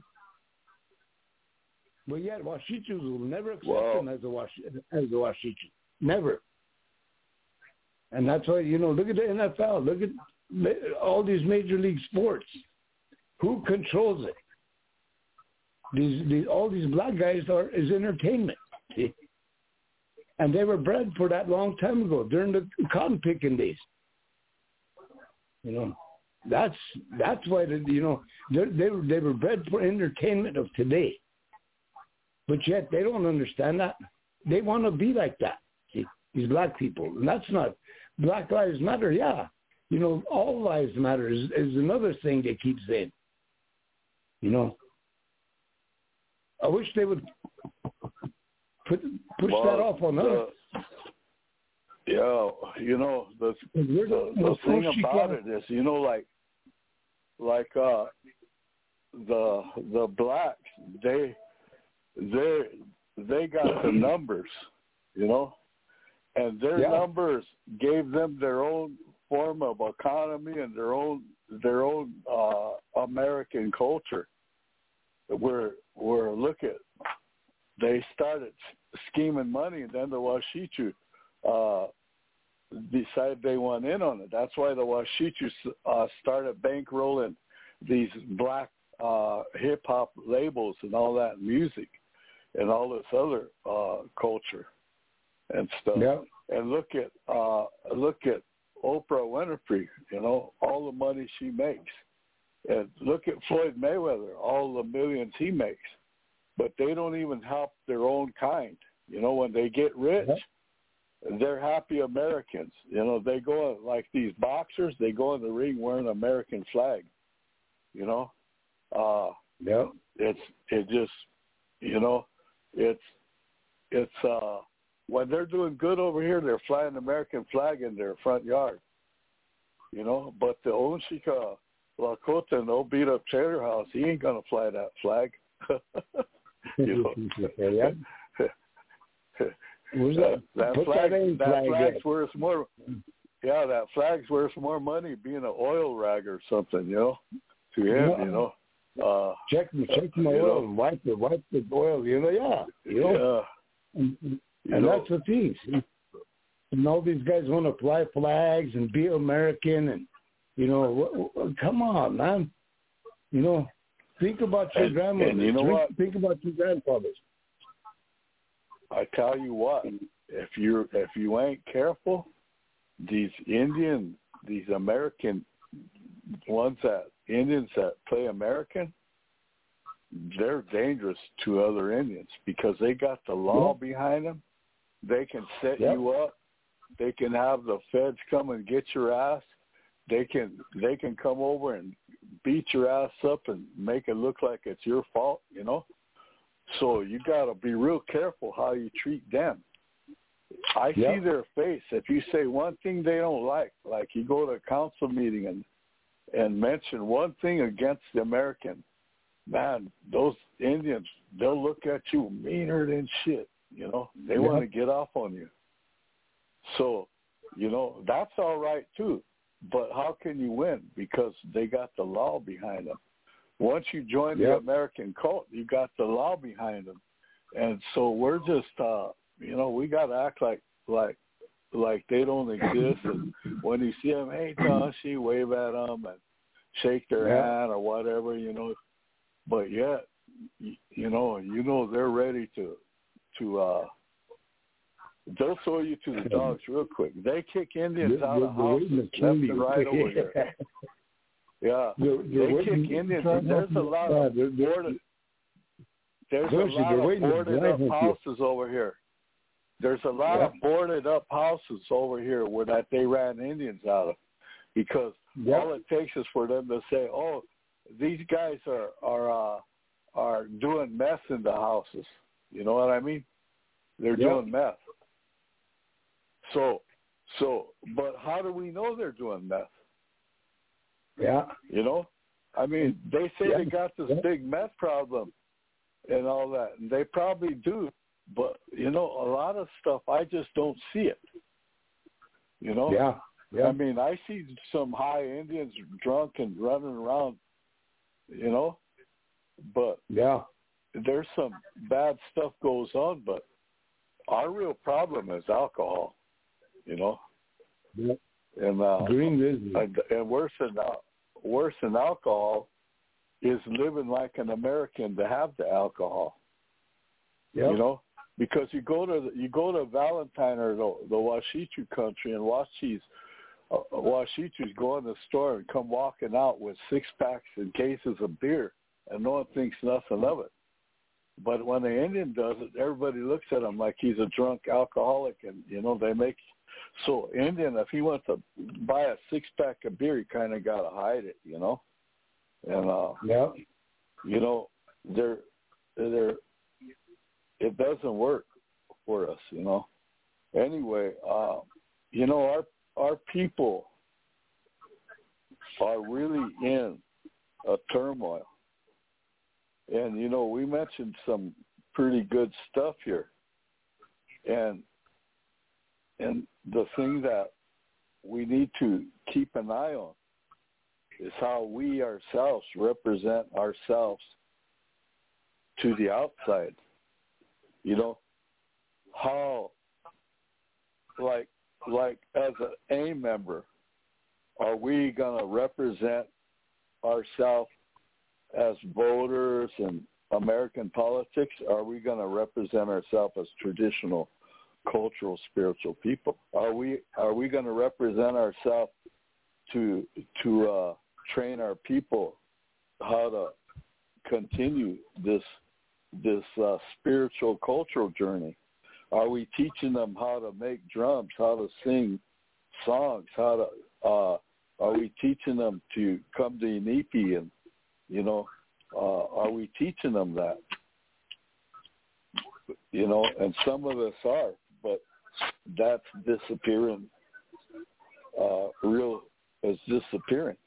But yet, Washichus will never accept them as a Washichu. Never. And that's why, you know, look at the NFL. Look at all these major league sports. Who controls it? All these black guys is entertainment. See? And they were bred for that long time ago during the cotton picking days. You know, that's why you know they were bred for entertainment of today. But yet they don't understand that. They want to be like that. See? these black people. And that's not Black Lives Matter. Yeah, you know, all lives matter is another thing they keep saying. You know, I wish they would push that off on us. Yeah, you know, the thing about it is, you know, like the blacks, they got the numbers, you know, and their numbers gave them their own form of economy and their own American culture. Where look at, they started scheming money, and then the Washichu decided they want in on it. That's why the Washichu started bankrolling these black hip hop labels and all that music and all this other culture and stuff. Yeah. And look at Oprah Winfrey, you know, all the money she makes. And look at Floyd Mayweather, all the millions he makes. But they don't even help their own kind. You know, when they get rich, they're happy Americans. You know, they go, like these boxers, they go in the ring wearing an American flag. You know? It just, you know, it's when they're doing good over here, they're flying the American flag in their front yard. You know, but the Onshika Lakota and old beat up trailer house, he ain't gonna fly that flag. You know? that flag's worth more. Yeah, that flag's worth more money being an oil rag or something, you know, to him, you know. Check my oil and wipe the oil, you know, you know. And that's the thing. And all these guys want to fly flags and be American, and you know, come on, man. You know, think about your grandmother. And you know what? Think about your grandfathers. I tell you what, if you ain't careful, these American Indians that play American, they're dangerous to other Indians because they got the law behind them. They can set you up. They can have the feds come and get your ass. They can come over and beat your ass up and make it look like it's your fault, you know. So you got to be real careful how you treat them. I see their face. If you say one thing they don't like you go to a council meeting and mention one thing against the American, man, those Indians, they'll look at you meaner than shit, you know. They want to get off on you. So, you know, that's all right too. But how can you win? Because they got the law behind them. Once you join the American cult, you got the law behind them. And so we're just, you know, we got to act like they don't exist. And when you see them, hey, Toshi, wave at them and shake their hand or whatever, you know. But yet, you know, they're ready to they'll throw you to the dogs real quick. They kick Indians out of houses left and right over here. Yeah, they kick Indians. There's a lot of boarded. There's a lot of boarded up houses over here. There's a lot of boarded up houses over here where that they ran Indians out of, because all it takes is for them to say, "Oh, these guys are doing meth in the houses." You know what I mean? They're doing meth. So, but how do we know they're doing meth? Yeah. You know, I mean, they say they got this big meth problem and all that, and they probably do. But, you know, a lot of stuff, I just don't see it. You know? Yeah. I mean, I see some high Indians drunk and running around, you know, but there's some bad stuff goes on, but our real problem is alcohol, you know. And and worse than alcohol is living like an American to have the alcohol. You know, because you go to Valentine or the Washichu country, and Washichus go in the store and come walking out with 6-packs and cases of beer, and no one thinks nothing of it. But when the Indian does it, everybody looks at him like he's a drunk alcoholic, and they make. So Indian, if he wants to buy a 6-pack of beer, he kind of got to hide it, and it doesn't work for us, Anyway, our people are really in a turmoil. And, we mentioned some pretty good stuff here. And the thing that we need to keep an eye on is how we ourselves represent ourselves to the outside. How, like as an A member, are we going to represent ourselves as voters in American politics? Are we going to represent ourselves as traditional, cultural, spiritual people? Are we going to represent ourselves to train our people how to continue this spiritual, cultural journey? Are we teaching them how to make drums, how to sing songs, are we teaching them to come to Inipi and, are we teaching them that? And some of us are, but that's disappearing. It's disappearing.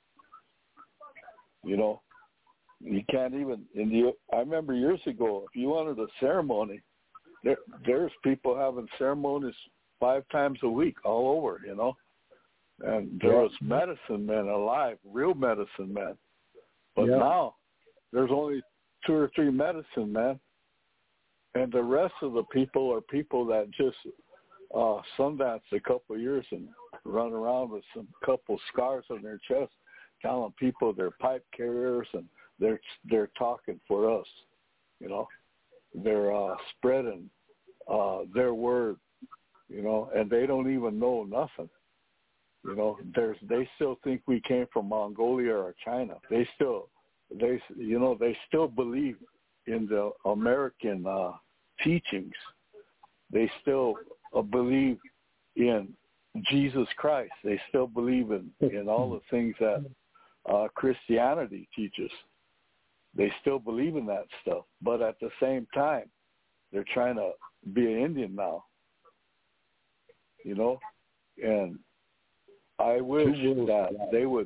You can't even. I remember years ago, if you wanted a ceremony, there's people having ceremonies 5 times a week all over. And there was medicine men alive, real medicine men. But now there's only 2 or 3 medicine men, and the rest of the people are people that just sundance a couple of years and run around with some couple scars on their chest, telling people they're pipe carriers and they're talking for us. They're spreading their word, and they don't even know nothing. They still think we came from Mongolia or China. They still believe in the American teachings. They still believe in Jesus Christ. They still believe in all the things that Christianity teaches. They still believe in that stuff. But at the same time, they're trying to be an Indian now. And I wish that they would,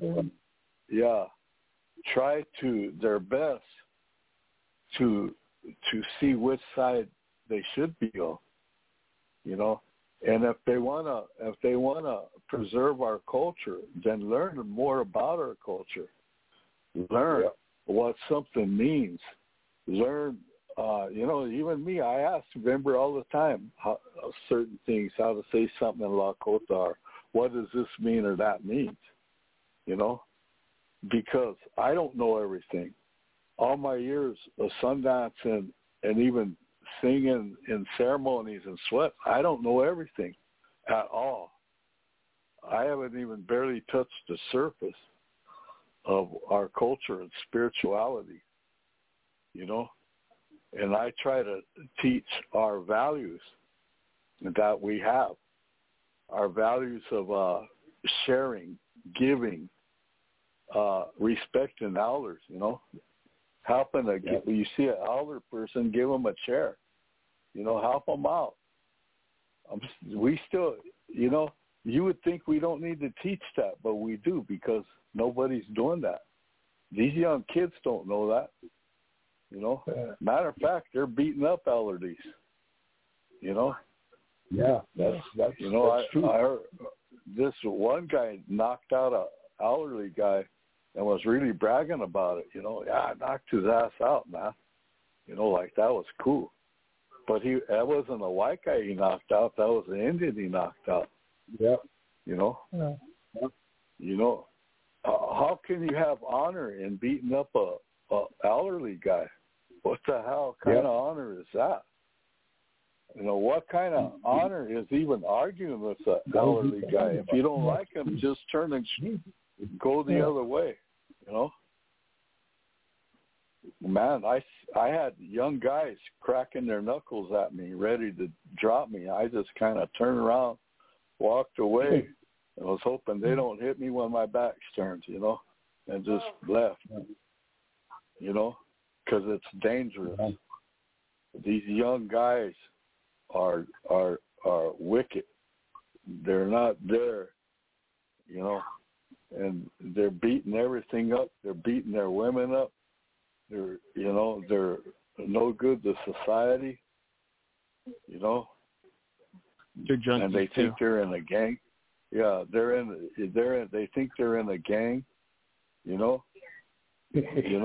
try to their best to see which side they should be on, And if they wanna preserve our culture, then learn more about our culture. Learn what something means. Learn, even me, I ask member all the time how certain things, how to say something in Lakota, or what does this mean or that means, because I don't know everything. All my years of Sundance and even singing in ceremonies and sweat, I don't know everything at all. I haven't even barely touched the surface of our culture and spirituality, and I try to teach our values that we have, our values of sharing, giving, respecting elders, helping when you see an elder person, give them a chair, help them out. We still, you would think we don't need to teach that, but we do, because nobody's doing that. These young kids don't know that. Matter of fact, they're beating up elderlies. Yeah, that's true. I heard this one guy knocked out a elderly guy and was really bragging about it. I knocked his ass out, man. Like that was cool. But that wasn't a white guy he knocked out. That was an Indian he knocked out. Yeah. How can you have honor in beating up a elderly guy? What the hell kind of honor is that? What kind of honor is even arguing with an elderly guy? If you don't like him, just turn and go the other way, man, I had young guys cracking their knuckles at me, ready to drop me. I just kind of turned around, walked away, and was hoping they don't hit me when my back's turned, you know, and just left, you know, because it's dangerous. These young guys are wicked. They're not there, you know, and they're beating everything up. They're beating their women up. They're no good to society, you know. They're junkies and they too. think they're in a gang. Yeah, they think they're in a gang, you know. You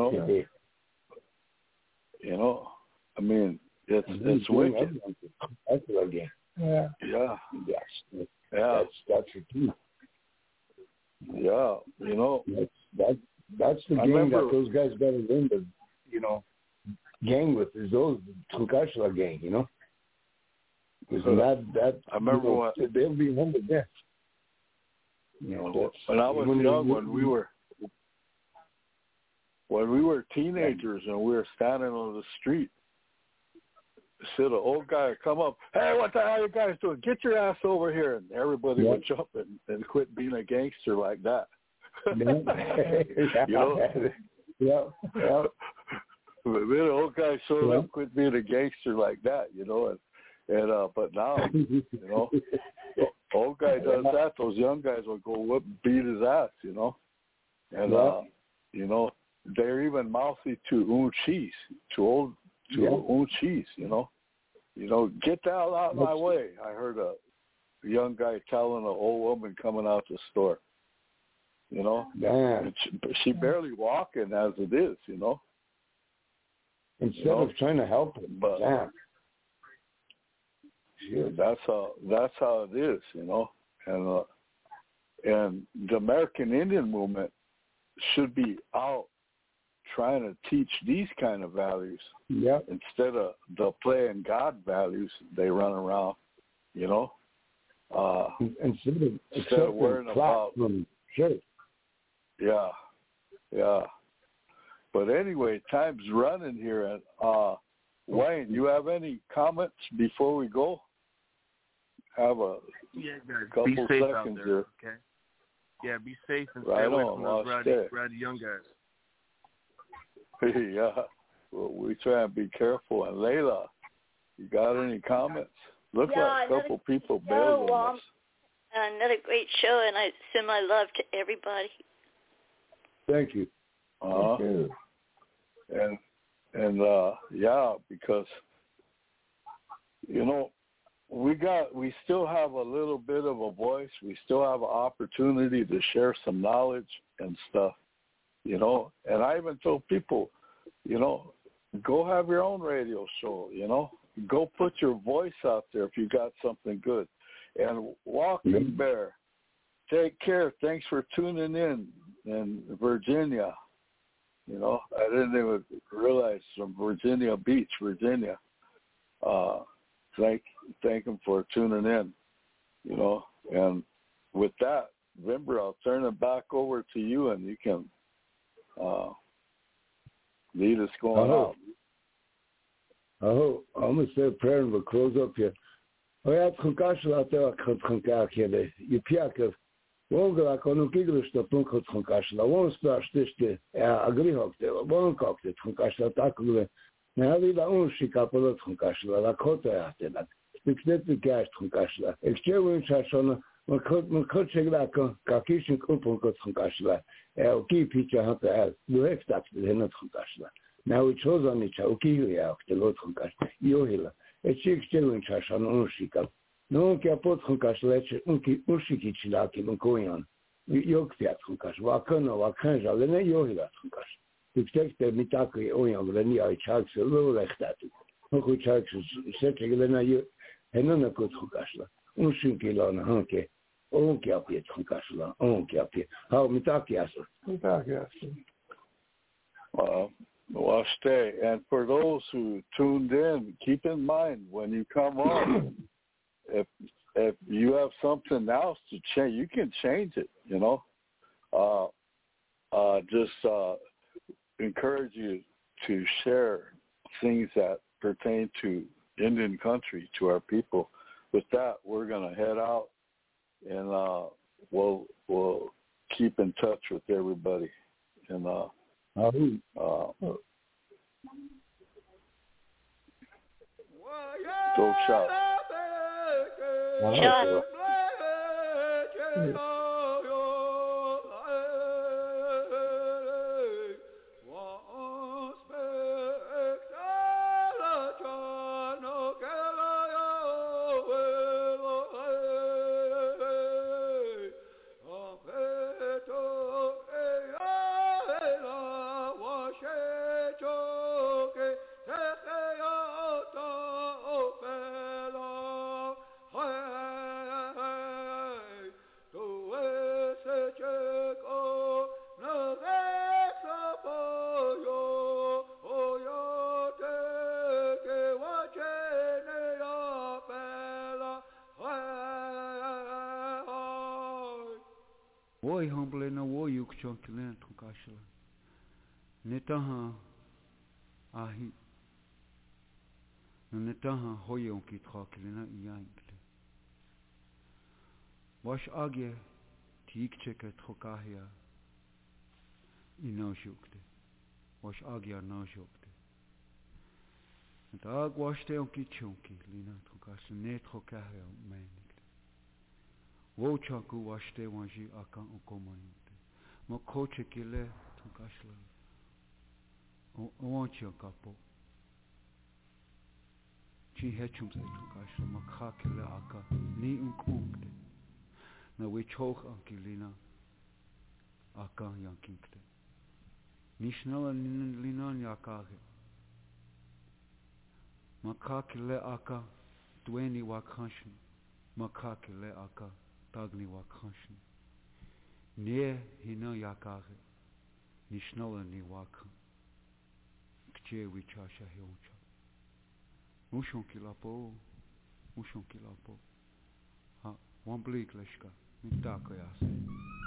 know. I mean, it's wicked. That's a game. Yeah. Yes. Yeah. That's the key. Yeah. You know. That's the game that those guys got to win the, you know, gang with is those Tunkashla gang, you know. Because that I remember what they'll be remembered there. You know, when I was young, when we were teenagers and we were standing on the street, said an old guy would come up, "Hey, what the hell are you guys doing? Get your ass over here!" And everybody would jump and quit being a gangster like that. You know? Yeah. But then the old guy showed up, quit being a gangster like that, you know. And but now, you know, old guy does that, those young guys will go beat his ass, you know. And you know, they're even mouthy to Unchis, to Unchis, you know. You know, get the hell out of my way. I heard a young guy telling an old woman coming out the store. You know, she barely walking as it is, you know. Instead of trying to help him, but that's how it is, you know. And the American Indian movement should be out trying to teach these kind of values instead of the playing God values they run around, you know. Instead of worrying about shirt. Yeah. But anyway, time's running here. And Wayne, you have any comments before we go? Have a couple be safe seconds out there, here. okay? Yeah, be safe and stay Right away on, from those rowdy young guys. Yeah. Well, we try and be careful. And Layla, you got any comments? Looks like a couple people bailed on us. Another great show, and I send my love to everybody. Thank you. Thank you. And because you know we still have a little bit of a voice. We still have an opportunity to share some knowledge and stuff, you know. And I even told people, you know, go have your own radio show, you know. Go put your voice out there if you got something good. And Walking Bear, take care. Thanks for tuning in Virginia. You know, I didn't even realize from Virginia Beach, Virginia. Thank him for tuning in, you know. And with that, Vimber, I'll turn it back over to you, and you can lead us going out. I'm going to say a prayer and we'll close up here. You Wonga kono kigrusto punkot funkashla won starstiste agrihokte won kokte funkashla takule nali la unshika polot funkashla la kota atela spiktet gast funkashla ekchewin chashona mkot chegla ka kishin punkot funkashla ki picha hata duheftak denot funkashla now it shows on it uki ya lot funkashla yohila ekchewin chashona unshika no que a pot hunkas leche unshiki chilaki lunkoyan yok fiat hunkas wakano wakanja lene yohila hunkas diktekte mitaki oyan lene ay chaks lo lechtatu no ku chaks sete lene yo henana kot hunkasla unshiki lana hanke onke apiet hunkasla onke apiet how mitaki aso Well, stay. And for those who tuned in, keep in mind when you come on, if you have something else to change, you can change it, you know. Just encourage you to share things that pertain to Indian country, to our people. With that, we're going to head out, and we'll keep in touch with everybody. And go shop. Shot. Oi humble na wo yuk chonklen tukashla. Netaha ahi. Netaha hoyon ki traklena yankle. Wash agye tik cheke trokahia. Ino shukte. Wash agya no shukte. Ag washte onki chonki lina trokashla ne trokahia menikle. Wo chaku washte wanji akan okomanite. Ma koche kile tukashla. Wanchi kapo. Chi hechum se tukashla ma khakile aka ni unkte. Na we choch ankilina aka yankinkte. Ni snella lina yakage. Ma khakile aka dweni wakanshin. Ma khakile aka Tagni wa khanshin. Ne hina yakare. Ni snella ni wakan. Kje wichasha heoncha. Mushon kilapo. Ha, wan blik leshka. Mitaka yase.